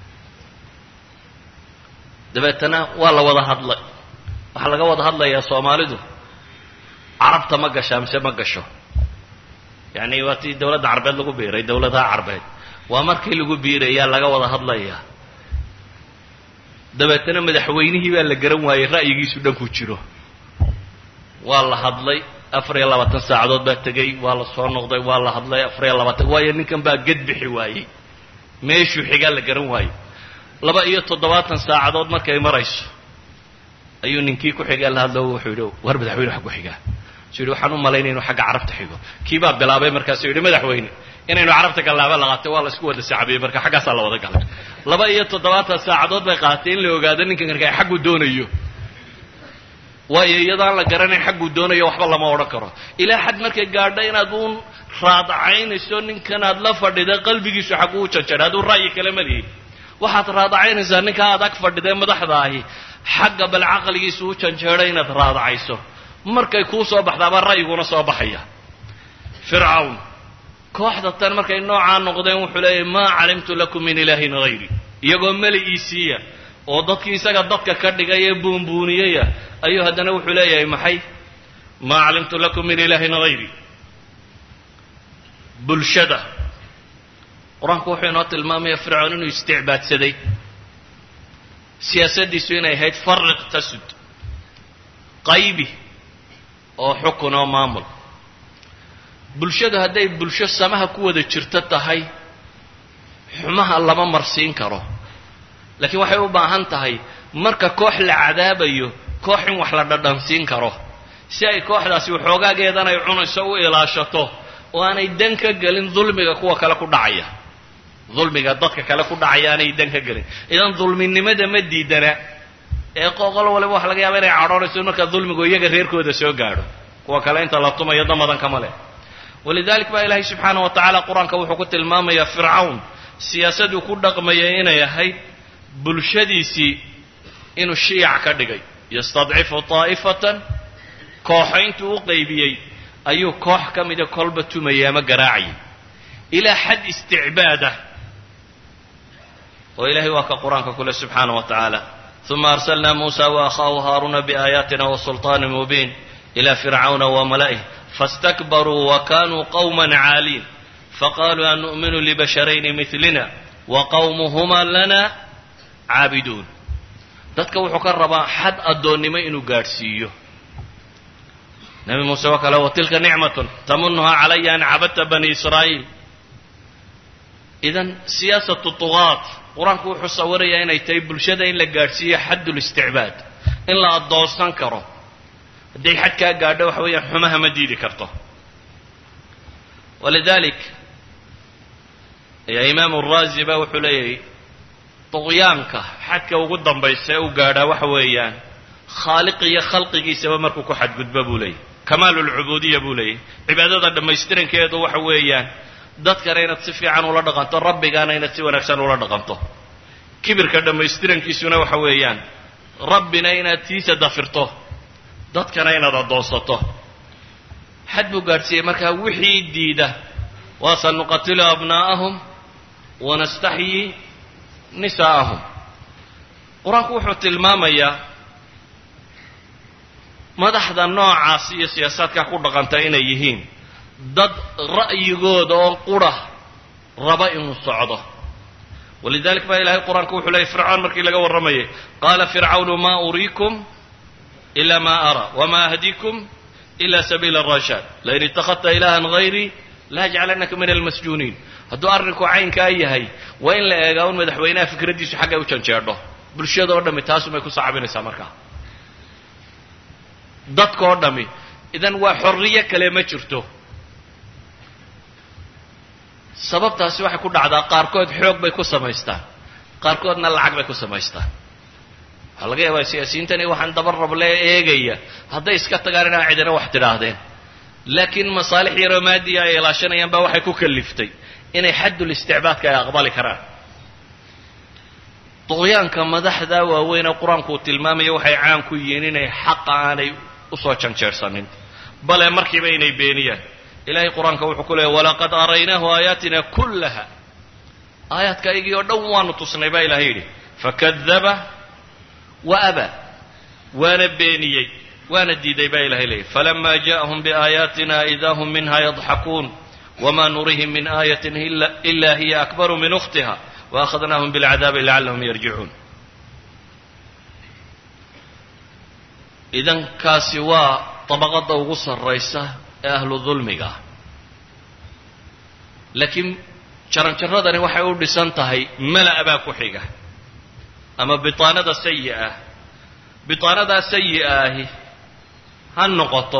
B: dabeetana waa la wada hadlay waxaa laga wada hadlayaa soomaalidu carabta ma gashaa mise ma gasho yani waa tii dawladda carbeed lagu biiray dawladaha carbeed waa markii lagu biirayaa laga wada hadlayaa dabeetana madaxweynihii baa la garan waayey ra'yigiisu dhanku jiro waa la hadlay afar iyo labaatan saacadood baa tegey waa la soo noqday waa la hadlay afar iyo labaatan waayo ninkan baa ged bixi waayey meeshuu xigaa la garan waayo laba iyo toddobaatan saacadood markay marayso ayuu ninkii ku xigaa la hadlo wuxuu yidhi war madaxweyne wax ku xigaa suu yidhi waxaan u malaynay inuu xagga carabta xigo kii baa bilaabay markaasuu yidhi madaxweyne inaynu carabta gallaaba la qaatay waa la isku wada sacbiyey marka xaggaasaa la wada galay laba iyo toddobaatan saacadood bay qaatay in la ogaado ninkan karka xagguu doonayo waayo iyadaan la garanayn xagguu doonayo waxba lama odhan karo ilaa xad markay gaadho inaad uun raadacaynayso ninkan aad la fadhida qalbigiisu xagguu u janjaray hadduu ra'yi kale malihi waxaad raadacaynaysaa ninka aad ag fadhidee madaxda ahi xagga bal caqligiisu u janjeeday inaad raadacayso markay kuu soo baxdaabaa ra'yiguna soo baxaya fircawn kooxda tan markay noocaa noqdeen wuxuu leeyahy maa calimtu lakum min ilaahin hayri iyagoo meli'iisiiya oo dadkii isaga dadka ka dhigay ee buunbuuniyaya ayuu haddana wuxuu leeyahay maxay maa calimtu lakum min ilaahin hayri bulshada qur-aanku wuxuu inoo tilmaamaya fircoon inuu isticbaadsaday siyaasaddiisu inay ahayd farriq tasud qaybi oo xukun oo maamul bulshadu hadday bulsho samaha ku wada jirto tahay xumaha lama marsiin karo laakiin waxay u baahan tahay marka koox la cadaabayo koox in wax la dhadhansiin karo si ay kooxdaasi waxoogaageedan ay cunayso u ilaashato oo aanay dan ka gelin dulmiga kuwa kale ku dhacaya dulmiga dadka kale ku dhacaya aanay dan ka gelin idan dulminimada ma diidana ee qoqol waliba wax laga yaaba inay cadhoonayso marka dulmigu iyaga reerkooda soo gaadho kuwa kale inta la tumayo damadan kama leh walidalik baa ilaahay subxaana wa tacaala qur-aanka wuxuu ku tilmaamayaa fircawn siyaasaduu ku dhaqmayay inay ahayd bulshadiisii inuu shiic ka dhigay yastadcifu taa'ifatan kooxo intuu u qaybiyey ayuu koox ka mida kolba tumayay ama garaacayay ilaa xad isticbaadah oo ilaahay waa ka qur-aanka kule subxaana wa tacaala uma arsalnaa muusa waakhaahu haaruna biaayaatina wasulطaanin mubiin ila fircawna wamala'ih faاstakbaruu wakanuu qawma caaliin faqaaluu an nu'minu libasharayni milina waqawmuhumaa lana caabiduun dadka wuxuu ka rabaa xad addoonnimo inuu gaadhsiiyo nabi muuse waa kale watilka nicmatun tamunuhaa calaya an cabadta bani israa'iil idan siyaasatu tugaat qur-aanku wuxuu sawirayaa inay tahay bulshada in la gaadhsiiyo xaddulisticbaad in la addoonsan karo hadday xad kaa gaadho waxa weeyaan xumaha ma diidi karto walidalik ayaa imaamu raazi ba wuxuu leeyahay tuqyaanka xadka ugu dambaysa ee u gaadhaa waxa weeyaan khaaliq iyo khalqigiisaba markuu ku xadgudbo buu leeyahy kamaalulcubuudiya buu leeyahy cibaadada dhammaystirankeedu waxa weeyaan dadkana inaad si fiican ula dhaqanto rabbigaana inaad si wanaagsan ula dhaqanto kibirka dhammaystirankiisuna waxa weeyaan rabbina inaad tiisa dafirto dadkana inaad addoonsato xad buu gaadhsiiyey markaa wixii diida waa sanuqatilu abnaa'ahum wanastaxyii nisaa'ahum qur-aanku wuxuu tilmaamayaa madaxda noocaas iyo siyaasaadkaa ku dhaqanta inay yihiin dad ra'yigooda oo qura raba inuu socdo walidalik baa ilahay qur-aanku wuxuu leeyay fircawn markii laga warramayay qaala fircawnu maa uriikum ila ma ara wma ahdikum ila sabiila الrashaad lain ittakhadta ilahan hayrii laajcalanaka min almasjuuniin hadduu arrinku caynkaa yahay waa in la eegaa un madaxweynaha fikraddiisu xaggay u janjeedho bulshada oo dhammi taasumay ku sacabinaysaa markaa dadka oo dhammi idan waa xorriyo kale ma jirto sababtaasi waxay ku dhacdaa qaarkood xoog bay ku samaystaan qaarkoodna lacag bay ku samaystaan waxaa laga yaabaa siyaasiyiintani waxaan daba rable eegaya hadday iska tagaan inaan cidina wax tidhaahdeen laakiin masaalix yaroo maadiya ay ilaashanayaan baa waxay ku kaliftay inay xaddulisticbaadka ay aqbali karaan duqyaanka madaxda waaweyn ee qur-aanku uu tilmaamaya waxay caan ku yihiin inay xaqa aanay usoo janjeersanin bale markiiba inay beeniyaan ilahay qur-aanka wuxuu ku leeyay walaqad araynaahu aayaatina kullaha aayaadka aygii oo dhan waanu tusnay baa ilahay yidhi fakadaba wa aba waana beeniyey waana diiday baa ilahay leeyay falama ja'ahum biaayaatina idaa hum minha yadxakuun wma nurihim min aayatin ila hiya akbaru min ukhtiha waakhadnaahum bilcadaabi lacallahum yarjicuun idan kaasi waa dabaqada ugu sarraysa ee ahlu dulmiga laakiin jaranjaradani waxay u dhisan tahay mala' baa ku xiga ama bitaanada sayi'ah bitaanadaa sayi'a ahi ha noqoto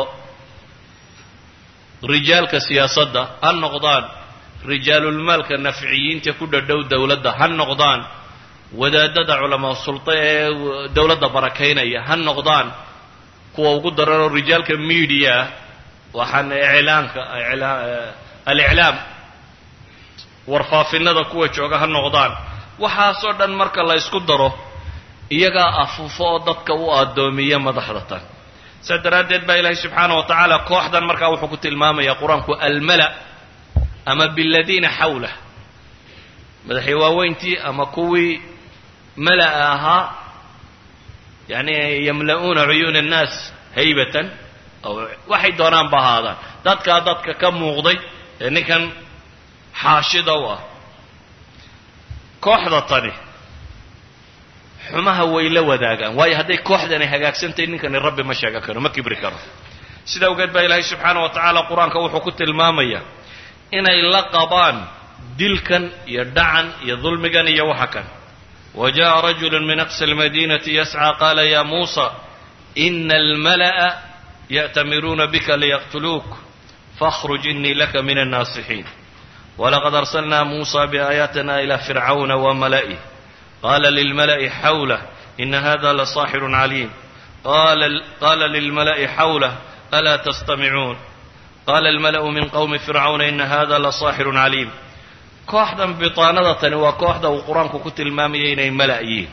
B: rijaalka siyaasadda ha noqdaan rijaalulmaalka nafciyiinta ku dhadhow dowladda ha noqdaan wadaadada culamaa sulta ee dowladda barakaynaya ha noqdaan kuwa ugu daranoo rijaalka miidiyaa waxaan iclaanka aliclaam warfaafinada kuwa jooga ha noqdaan waxaasoo dhan marka la ysku daro iyagaa afufo oo dadka u addoomiya madaxda tan saas daraaddeed baa ilaahay subxaana wa tacaala kooxdan markaa wuxuu ku tilmaamayaa qur-aanku almala ama biladiina xawlah madaxii waaweyntii ama kuwii mala'a ahaa yani yamla'uuna cuyuuna annaas haybatan aw waxay doonaan ba ahaadaan dadkaa dadka ka muuqday ee ninkan xaashida u ah kooxda tani xumaha way la wadaagaan waayo hadday kooxdani hagaagsantahay ninkani rabbi ma sheegan karo ma kibri karo sida awgeed baa ilaahay subxaana wa tacaala qur-aanka wuxuu ku tilmaamayaa inay la qabaan dilkan iyo dhacan iyo dulmigan iyo waxa kan wa jaءa rajulu min aqsa almadinati yascى qaala ya muusa ina almala'a ya'tamiruuna bika liyaqtuluuk fakhruj inii laka min annaasixiin walaqad arsalnaa muusa biaayaatina ila fircawna wamala'ih qala lilmala'i xawlah ina hada lasaaxirun caliim qala lilmala'i xawlah ألا تستمعون قال الملأ من قوم فرعون إن هذا لصاحر عليم kooxdan bitaanadatan waa kooxda uu qur-aanku ku tilmaamayay inay mala' yihiin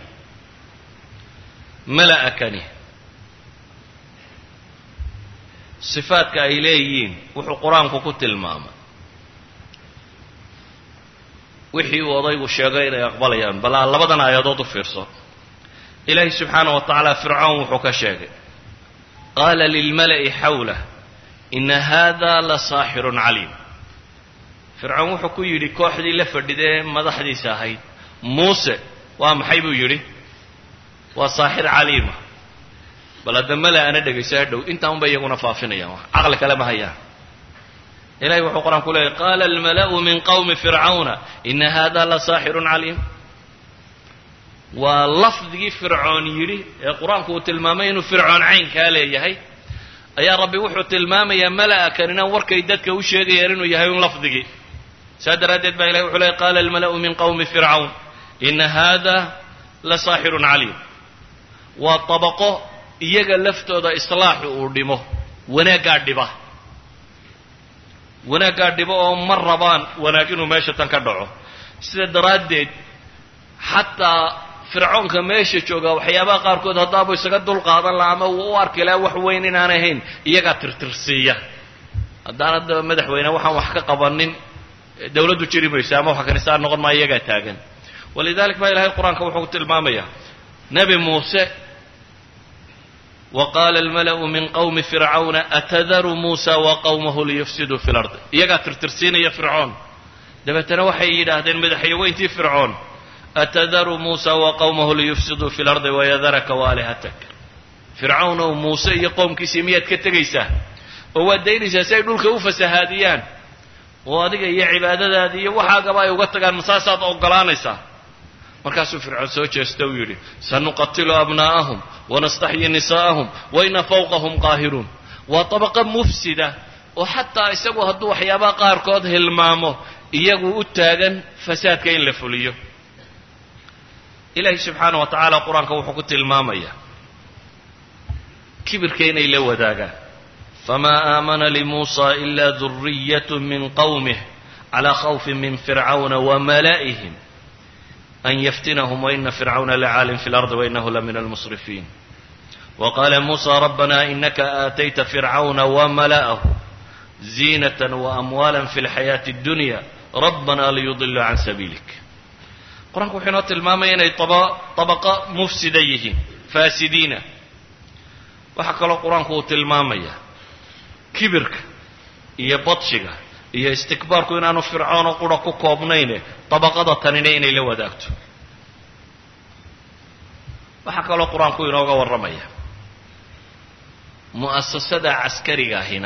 B: mala'a kani sifaadka ay leeyihiin wuxuu qur-aanku ku tilmaamay wixii uu odaygu sheegay inay aqbalayaan bal labadan aayadood u fiirso ilaahi subxaanaه wa tacaala fircawn wuxuu ka sheegay qaala lilmala'i xawlah ina hada lasaaxirun caliim fircawn wuxuu ku yidhi kooxdii la fadhidee madaxdiisa ahayd muuse waa maxay buu yidhi waa saaxir caliima bal hadda mala-ana dhegayso hadhow intaa unba iyaguna faafinayaan caqli kale ma hayaan ilahay wuxuu qur-aan ku leeyahy qaala almala'u min qawmi fircawna ina hada lasaaxirun caliim waa lafdigii fircoon yidhi ee qur-aanku uu tilmaamay inuu fircoon caynkaa leeyahay ayaa rabbi wuxuu tilmaamayaa mala'a kanina warkay dadka u sheegayaan inuu yahay un lafdigii saa daraaddeed baa ilahay wuxuu leeyahy qaala almala'u min qawmi fircawn ina hada lasaaxirun caliim waa dabaqo iyaga laftooda islaaxu uu dhimo wanaaggaa dhiba wanaaggaa dhibo oo ma rabaan wanaag inuu meesha tan ka dhaco sida daraaddeed xataa fircoonka meesha jooga waxyaabaha qaarkood haddaabu isaga dul qaadan laha ama uu u arki laha wax weyn inaanay ahayn iyagaa tirtirsiiya haddaan haddaba madaxweyne waxaan wax ka qabanin dawladdu jiri mayso ama waxa kanisaan noqon maayo iyagaa taagan walidalik baa ilahay qur-aanka wuxuu tilmaamayaa nebi muuse وqاla الmلأ min qوmi fircawna atadaru musa وaqwmahu liyufsiduu fi اlarض iyagaa tirtirsiinaya fircoon dabeetana waxay yidhaahdeen madaxyaweyntii fircoon atadaru musa وaqwmahu liyufsiduu fi اlarضi wayadaraka waalihatak fircawnow muuse iyo qowmkiisii miyaad ka tegaysaa oo waad daynaysaa si ay dhulka u fasahaadiyaan oo adiga iyo cibaadadaadi iyo waxaagaba ay uga tagaan masaasaad ogolaanaysaa markaasuu fircoon soo jeesta uu yidhi sanuqatilu abnaa'ahum wanastaxyi nisaa'ahum waina fawqahum qaahiruun waa tabaqa mufsida oo xataa isagu hadduu waxyaabaha qaarkood hilmaamo iyagu u taagan fasaadka in la fuliyo ilaahi subxaana wa tacaala qur-aanka wuxuu ku tilmaamayaa kibirka inay la wadaagaan famaa aamana limuusa ila duriyat min qawmih calaa khawfin min fircawna wamala'ihim أن يفتنهم وإن فرعون لعال في الأرض وإنه لمن المسرفين وقال موسى ربنا إنك آتيت فرعون وملأه زينة وأموالا في الحياة الدنيا ربنا ليضلوا عن سبيلك قرآنك وحينات الماما إنay طبقة مفسديه فاسدين waxaa kaloo qur-aanku uu tilmaamaya kibirka iyo badshiga iyo istikbaarku inaanu fircoon oo qura ku koobnayne dabaqada tanina inay la wadaagto waxaa kaloo qur-aanku inooga warramaya mu'asasada caskariga ahina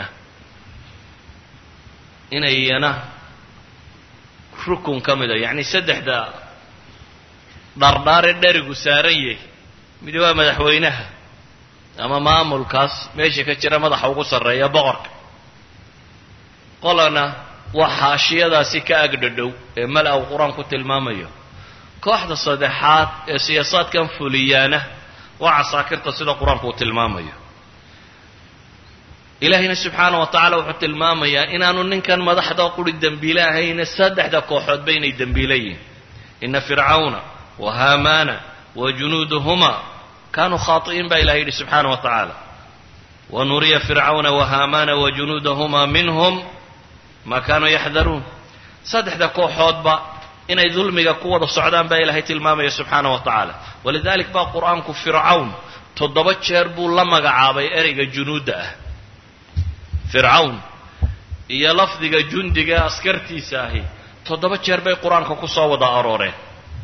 B: inayna rukun ka mida yacni saddexda dhardhaare dherigu saaran yahay mid waa madaxweynaha ama maamulkaas meesha ka jira madaxa ugu sarreeya boqorka qolana waa xaashiyadaasi ka agdhadhow ee mala uu qur-aanku tilmaamayo kooxda saddexaad ee siyaasaadkan fuliyaana waa casaakirta sida qur-aanku uu tilmaamayo ilaahayna subxaana wa tacaala wuxuu tilmaamayaa inaanu ninkan madaxda quri dembiile ahayna saddexda kooxoodba inay dembiile yihiin ina fircawna wa haamaana wa junuuduhuma kaanuu khaati'iin baa ilahay yidhi subxaana wa tacaala wanuriya fircawna wa haamaana wa junuudahuma minhum ma kaanuu yaxdaruun saddexda kooxoodba inay dulmiga ku wada socdaan baa ilaahay tilmaamaya subxaana wa tacaala walidalik baa qur-aanku fircawn toddoba jeer buu la magacaabay ereyga junuudda ah fircawn iyo lafdiga jundiga askartiisa ahi toddoba jeer bay qur-aanka ku soo wada arooreen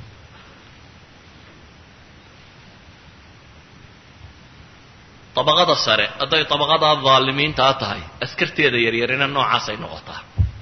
B: dabaqada sare hadday dabaqadaa daalimiintaa tahay askarteeda yaryarina noocaasay noqotaa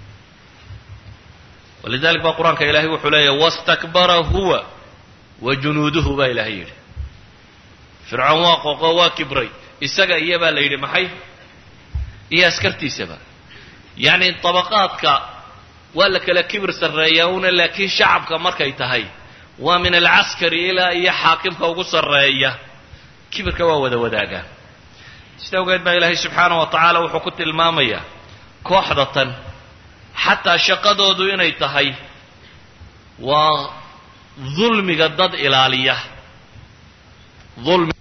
B: walidalik baa qur-aanka ilaahay wuxuu leeyahy wastakbara huwa wa junuuduhu baa ilaahay yidhi fircoon waa qooqo waa kibray isaga iyo baa la yidhi maxay iyo askartiisaba yacni dabaqaadka waa la kala kibir sarreeyaa una laakiin shacabka markay tahay waa min alcaskari ilaa iyo xaakimka ugu sarreeya kibirka waa wada wadaagaan sida ogeed baa ilaahay subxaanahu wa tacaala wuxuu ku tilmaamayaa kooxdatan xataa shaqadoodu inay tahay waa dulmiga dad ilaaliya ulmi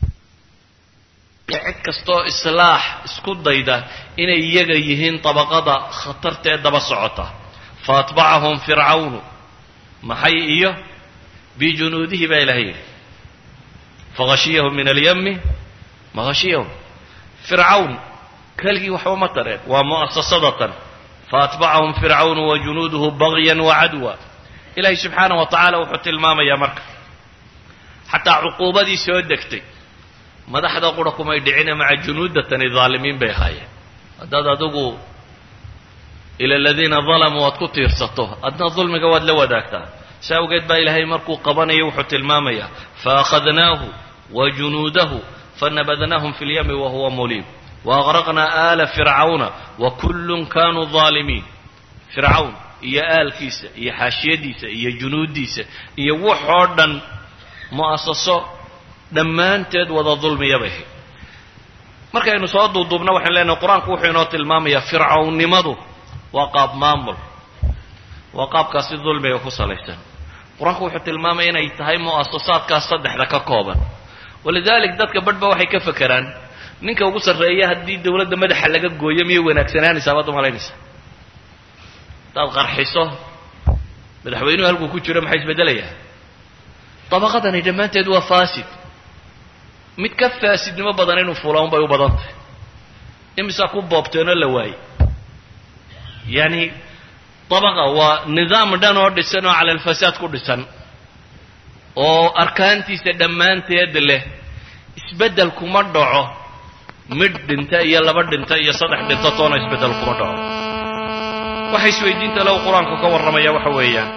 B: cid kastoo islaax isku dayda inay iyaga yihiin dabaqada khatarta ee daba socota faatbacahum fircawnu maxay iyo bijunuudihi baa ilahay yidhi faghashiyahum min alyami ma hashiyahum fircawn keligii waxba ma tareen waa mu'asasadatan faatbacahum fircawnu wa junuuduhu bagyan wa cadwa ilahay subxaanahu wa tacaala wuxuu tilmaamayaa marka xataa cuquubadii soo degtay madaxda qura kumay dhicine maca junuudatani dhaalimiin bay ahaayeen haddaad adigu ila aladiina dalamuu aad ku tiirsato adna dulmiga waad la wadaagtaa saa awgeed baa ilaahay markuu qabanayo wuxuu tilmaamayaa faakhadnaahu wa junuudahu fanabadnaahum fi lyami wahuwa muliim waaqraqnaa aala fircawna wa kullun kaanuu dhaalimiin fircawn iyo aalkiisa iyo xaashiyadiisa iyo junuuddiisa iyo waxoo dhan mu'asaso dhammaanteed wada dulmiya bay ahayd markaynu soo duuduubna waxaan leenahay qur-aanku wuxuu inoo tilmaamayaa fircawnnimadu waa qaab maamul waa qaabkaasi dulmiga ku salaysan qur-aanku wuxuu tilmaamaya inay tahay mu'asasaadkaas saddexda ka kooban walidalik dadka badhba waxay ka fekeraan ninka ugu sarreeya haddii dawladda madaxa laga gooyo miyay wanaagsanaanaysaa baad umalaynaysaa haddaad qarxiso madaxweynuhu halkuu ku jiro maxay isbeddelayaa dabaqadani dhammaanteed waa faasid mid ka faasidnimo badan inuu fula un bay u badan tahay imisaa ku boobteenoo la waayey yani dabaqa waa nidaam dhan oo dhisan oo cala alfasaad ku dhisan oo arkaantiisa dhammaanteed leh isbeddel kuma dhaco mid dhinta iyo laba dhinta iyo saddex dhinta toona isbeddel kuma dhaco waxay isweydiinta low qur-aanku ka warramaya waxa weeyaan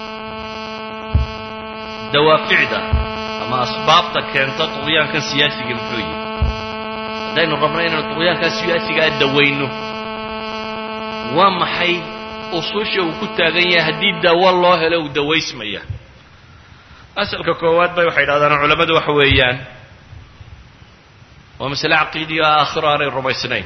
B: dawaaficda ama asbaabta keenta tuqyaankan siyaasiga muxuu yihi haddaynu rabno inaynu tuqyaankaa siyaasigaa dawayno waa maxay ususha uu ku taagan yahay haddii daawo loo helo uu dawaysmaya asalka koowaad bay waxay idhahdaan culammadu waxa weeyaan waa masale caqiidiya aakhiro aanay rumaysnayn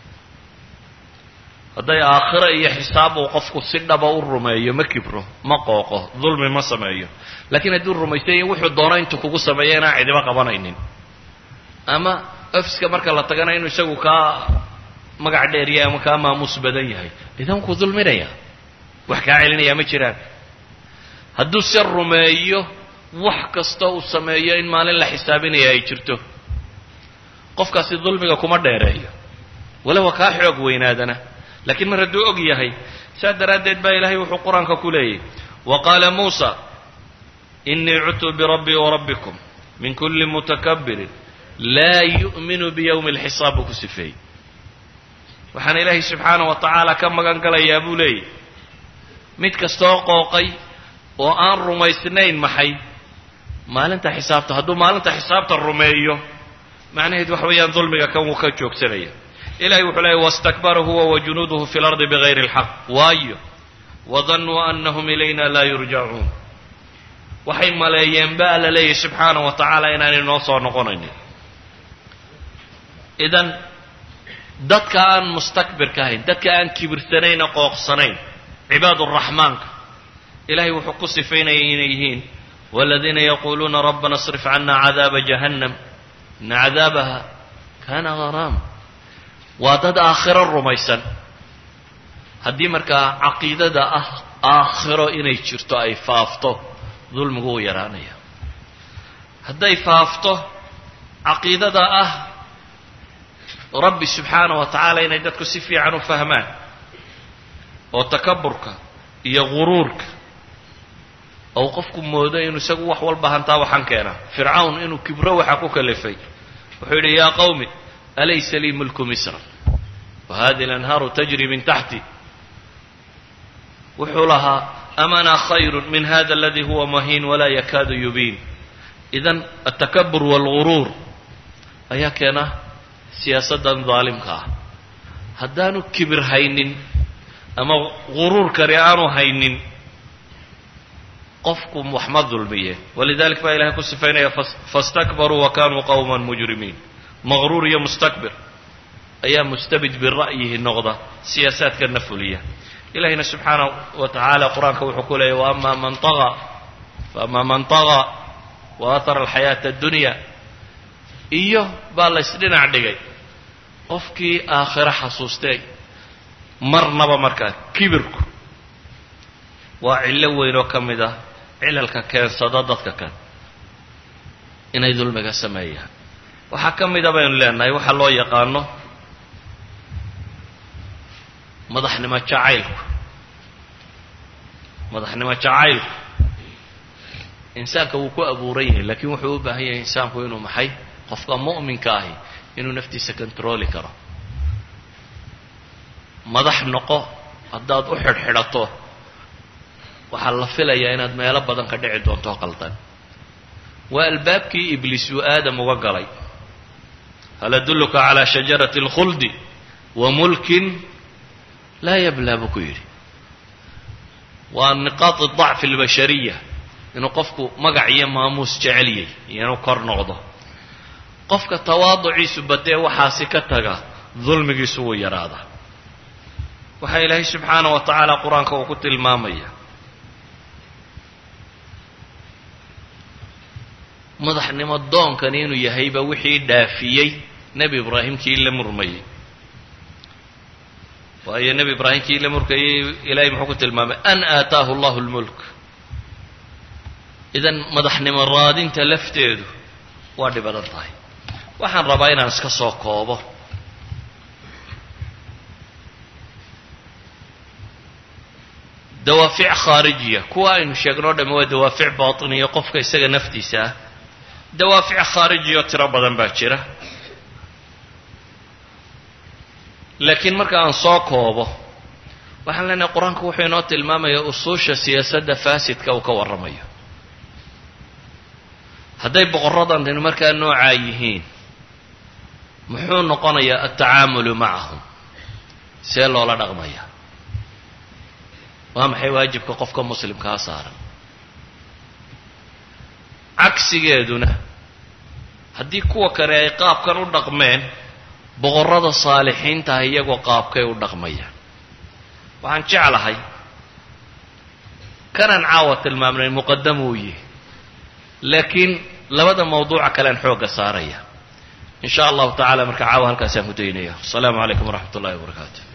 B: hadday aakhiro iyo xisaab uu qofku si dhaba u rumeeyo ma kibro ma qooqo dulmi ma sameeyo laakiin hadduu rumaysanya wuxuu doono intuu kugu sameeya inaan cidiba qabanaynin ama ofiska marka la tagana inuu isagu kaa magac dheeriya ama kaa maamuus badan yahay idan ku dulminaya wax kaa celinayaa ma jiraan hadduu se rumeeyo wax kasta uu sameeyo in maalin la xisaabinaya ay jirto qofkaasi dulmiga kuma dheereeyo walow kaa xoog weynaadana laakiin mar hadduu og yahay saa daraaddeed baa ilaahay wuxuu qur-aanka ku leeyahy wa qaala muusa inii cudtu birabbii warabbikum min kulli mutakabirin laa yu'minu biyowmi alxisaab buu ku sifeeyey waxaana ilaahay subxaanahu wa tacaala ka magan galayaa buu leeyahy mid kastoo qooqay oo aan rumaysnayn maxay maalinta xisaabta hadduu maalinta xisaabta rumeeyo macnaheed waxa weeyaan dulmiga kan wuu ka joogsanaya ilahay wuxuu leeyahy wastakbara huwa wa junuuduhu fi lardi bigayri اlxaq waayo wadannuu anahum ilayna laa yurjacuun waxay maleeyeen baa la leeyahy subxaanahu wa tacaala inaanay noo soo noqonaynin idan dadka aan mustakbirka ahayn dadka aan kibirsanayn oo qooqsanayn cibaad الraxmaanka ilahay wuxuu ku sifaynaya inay yihiin wاladiina yaquluuna rabbana اصrif cana cadaaba jahannam ina cadaabaha kana garaama waa dad aakhiro rumaysan haddii markaa caqiidada ah aakhiro inay jirto ay faafto dulmigu uu yaraanaya hadday faafto caqiidada ah rabbi subxaanahu wa tacaala inay dadku si fiican u fahmaan oo takaburka iyo guruurka ou qofku moodo inuu isagu wax walba hantaa waxaan keenaa fircawn inuu kibro waxa ku kalifay wuxuu yidhi yaa qawmi alaysa lii mulku misra wa hadihi alanhaaru tajri min taxti wuxuu lahaa amana khayru min hada aladi huwa mahiin walaa yakaadu yubiin idan altakabur waalguruur ayaa keena siyaasaddan daalimka ah haddaanu kibir haynin ama guruurkani aanu haynin qofku wax ma dulmiye walidalik baa ilahay ku sifaynaya fastakbaruu wa kanuu qawman mujrimiin maqruur iyo mustakbir ayaa mustabid bira'yihi noqda siyaasaadkana fuliya ilahina subxaanahu wa tacaala qur-aanka wuxuu ku leeyahy waama man tagaa faama man tagaa wa athara alxayaata addunya iyo baa la ysdhinac dhigay qofkii aakhiro xasuustay marnaba markaa kibirku waa cillo weyn oo ka mid ah cilalka keensada dadka kan inay dulmiga sameeyaan waxaa ka mida baynu leenahay waxaa loo yaqaano madaxnimo jacaylku madaxnimo jacaylku insaanka wuu ku abuuran yahay laakiin wuxuu u baahan yahay insaanku inuu maxay qofka mu'minka ahi inuu naftiisa controli karo madax noqo haddaad u xidhxidhato waxaa la filayaa inaad meelo badan ka dhici doonto qaldan waa albaabkii ibliis uu aadam uga galay hal adulluka calaa shajarati alkhuldi wa mulkin laa yablaa buu ku yidhi waa niqaad dacfi albashariya inuu qofku magac iyo maamuus jecelyay iyo inuu kor noqdo qofka tawaaduciisu badee waxaasi ka taga dulmigiisu wuu yaraadaa waxaa ilaahay subxaana wa tacaala qur-aanka uu ku tilmaamaya madaxnimo doonkani inuu yahayba wixii dhaafiyey nebi ibraahim kii la murmayey waayo nebi ibraahim kii la murkayey ilaahay muxuu ku tilmaamay an aataahu allahu lmulk idan madaxnimo raadinta lafteedu waa dhib badan tahay waxaan rabaa inaan iska soo koobo dawaafic khaarijiya kuwa aynu sheegno o dhamme waa dawaafic baatiniya qofka isaga naftiisa ah dawaafic khaarijiyo tiro badan baa jira laakiin marka aan soo koobo waxaan leenahay qur-aanku wuxuu inoo tilmaamayaa usuusha siyaasadda faasidka uu ka warramayo hadday boqorradani markaa noocaa yihiin muxuu noqonayaa altacaamulu macahum see loola dhaqmayaa waa maxay waajibka qofka muslimkaa saaran cagsigeeduna haddii kuwa kale ay qaabkan u dhaqmeen boqorrada saalixiintaha iyagoo qaabkay u dhaqmayaan waxaan jeclahay kanaan caawa tilmaamnay muqadam uu yihi laakiin labada mawduuca kalean xoogga saaraya in sha allahu tacala marka caawa halkaasaan ku daynaya asalaamu calaykum waraxmat ullahi wabarakaatu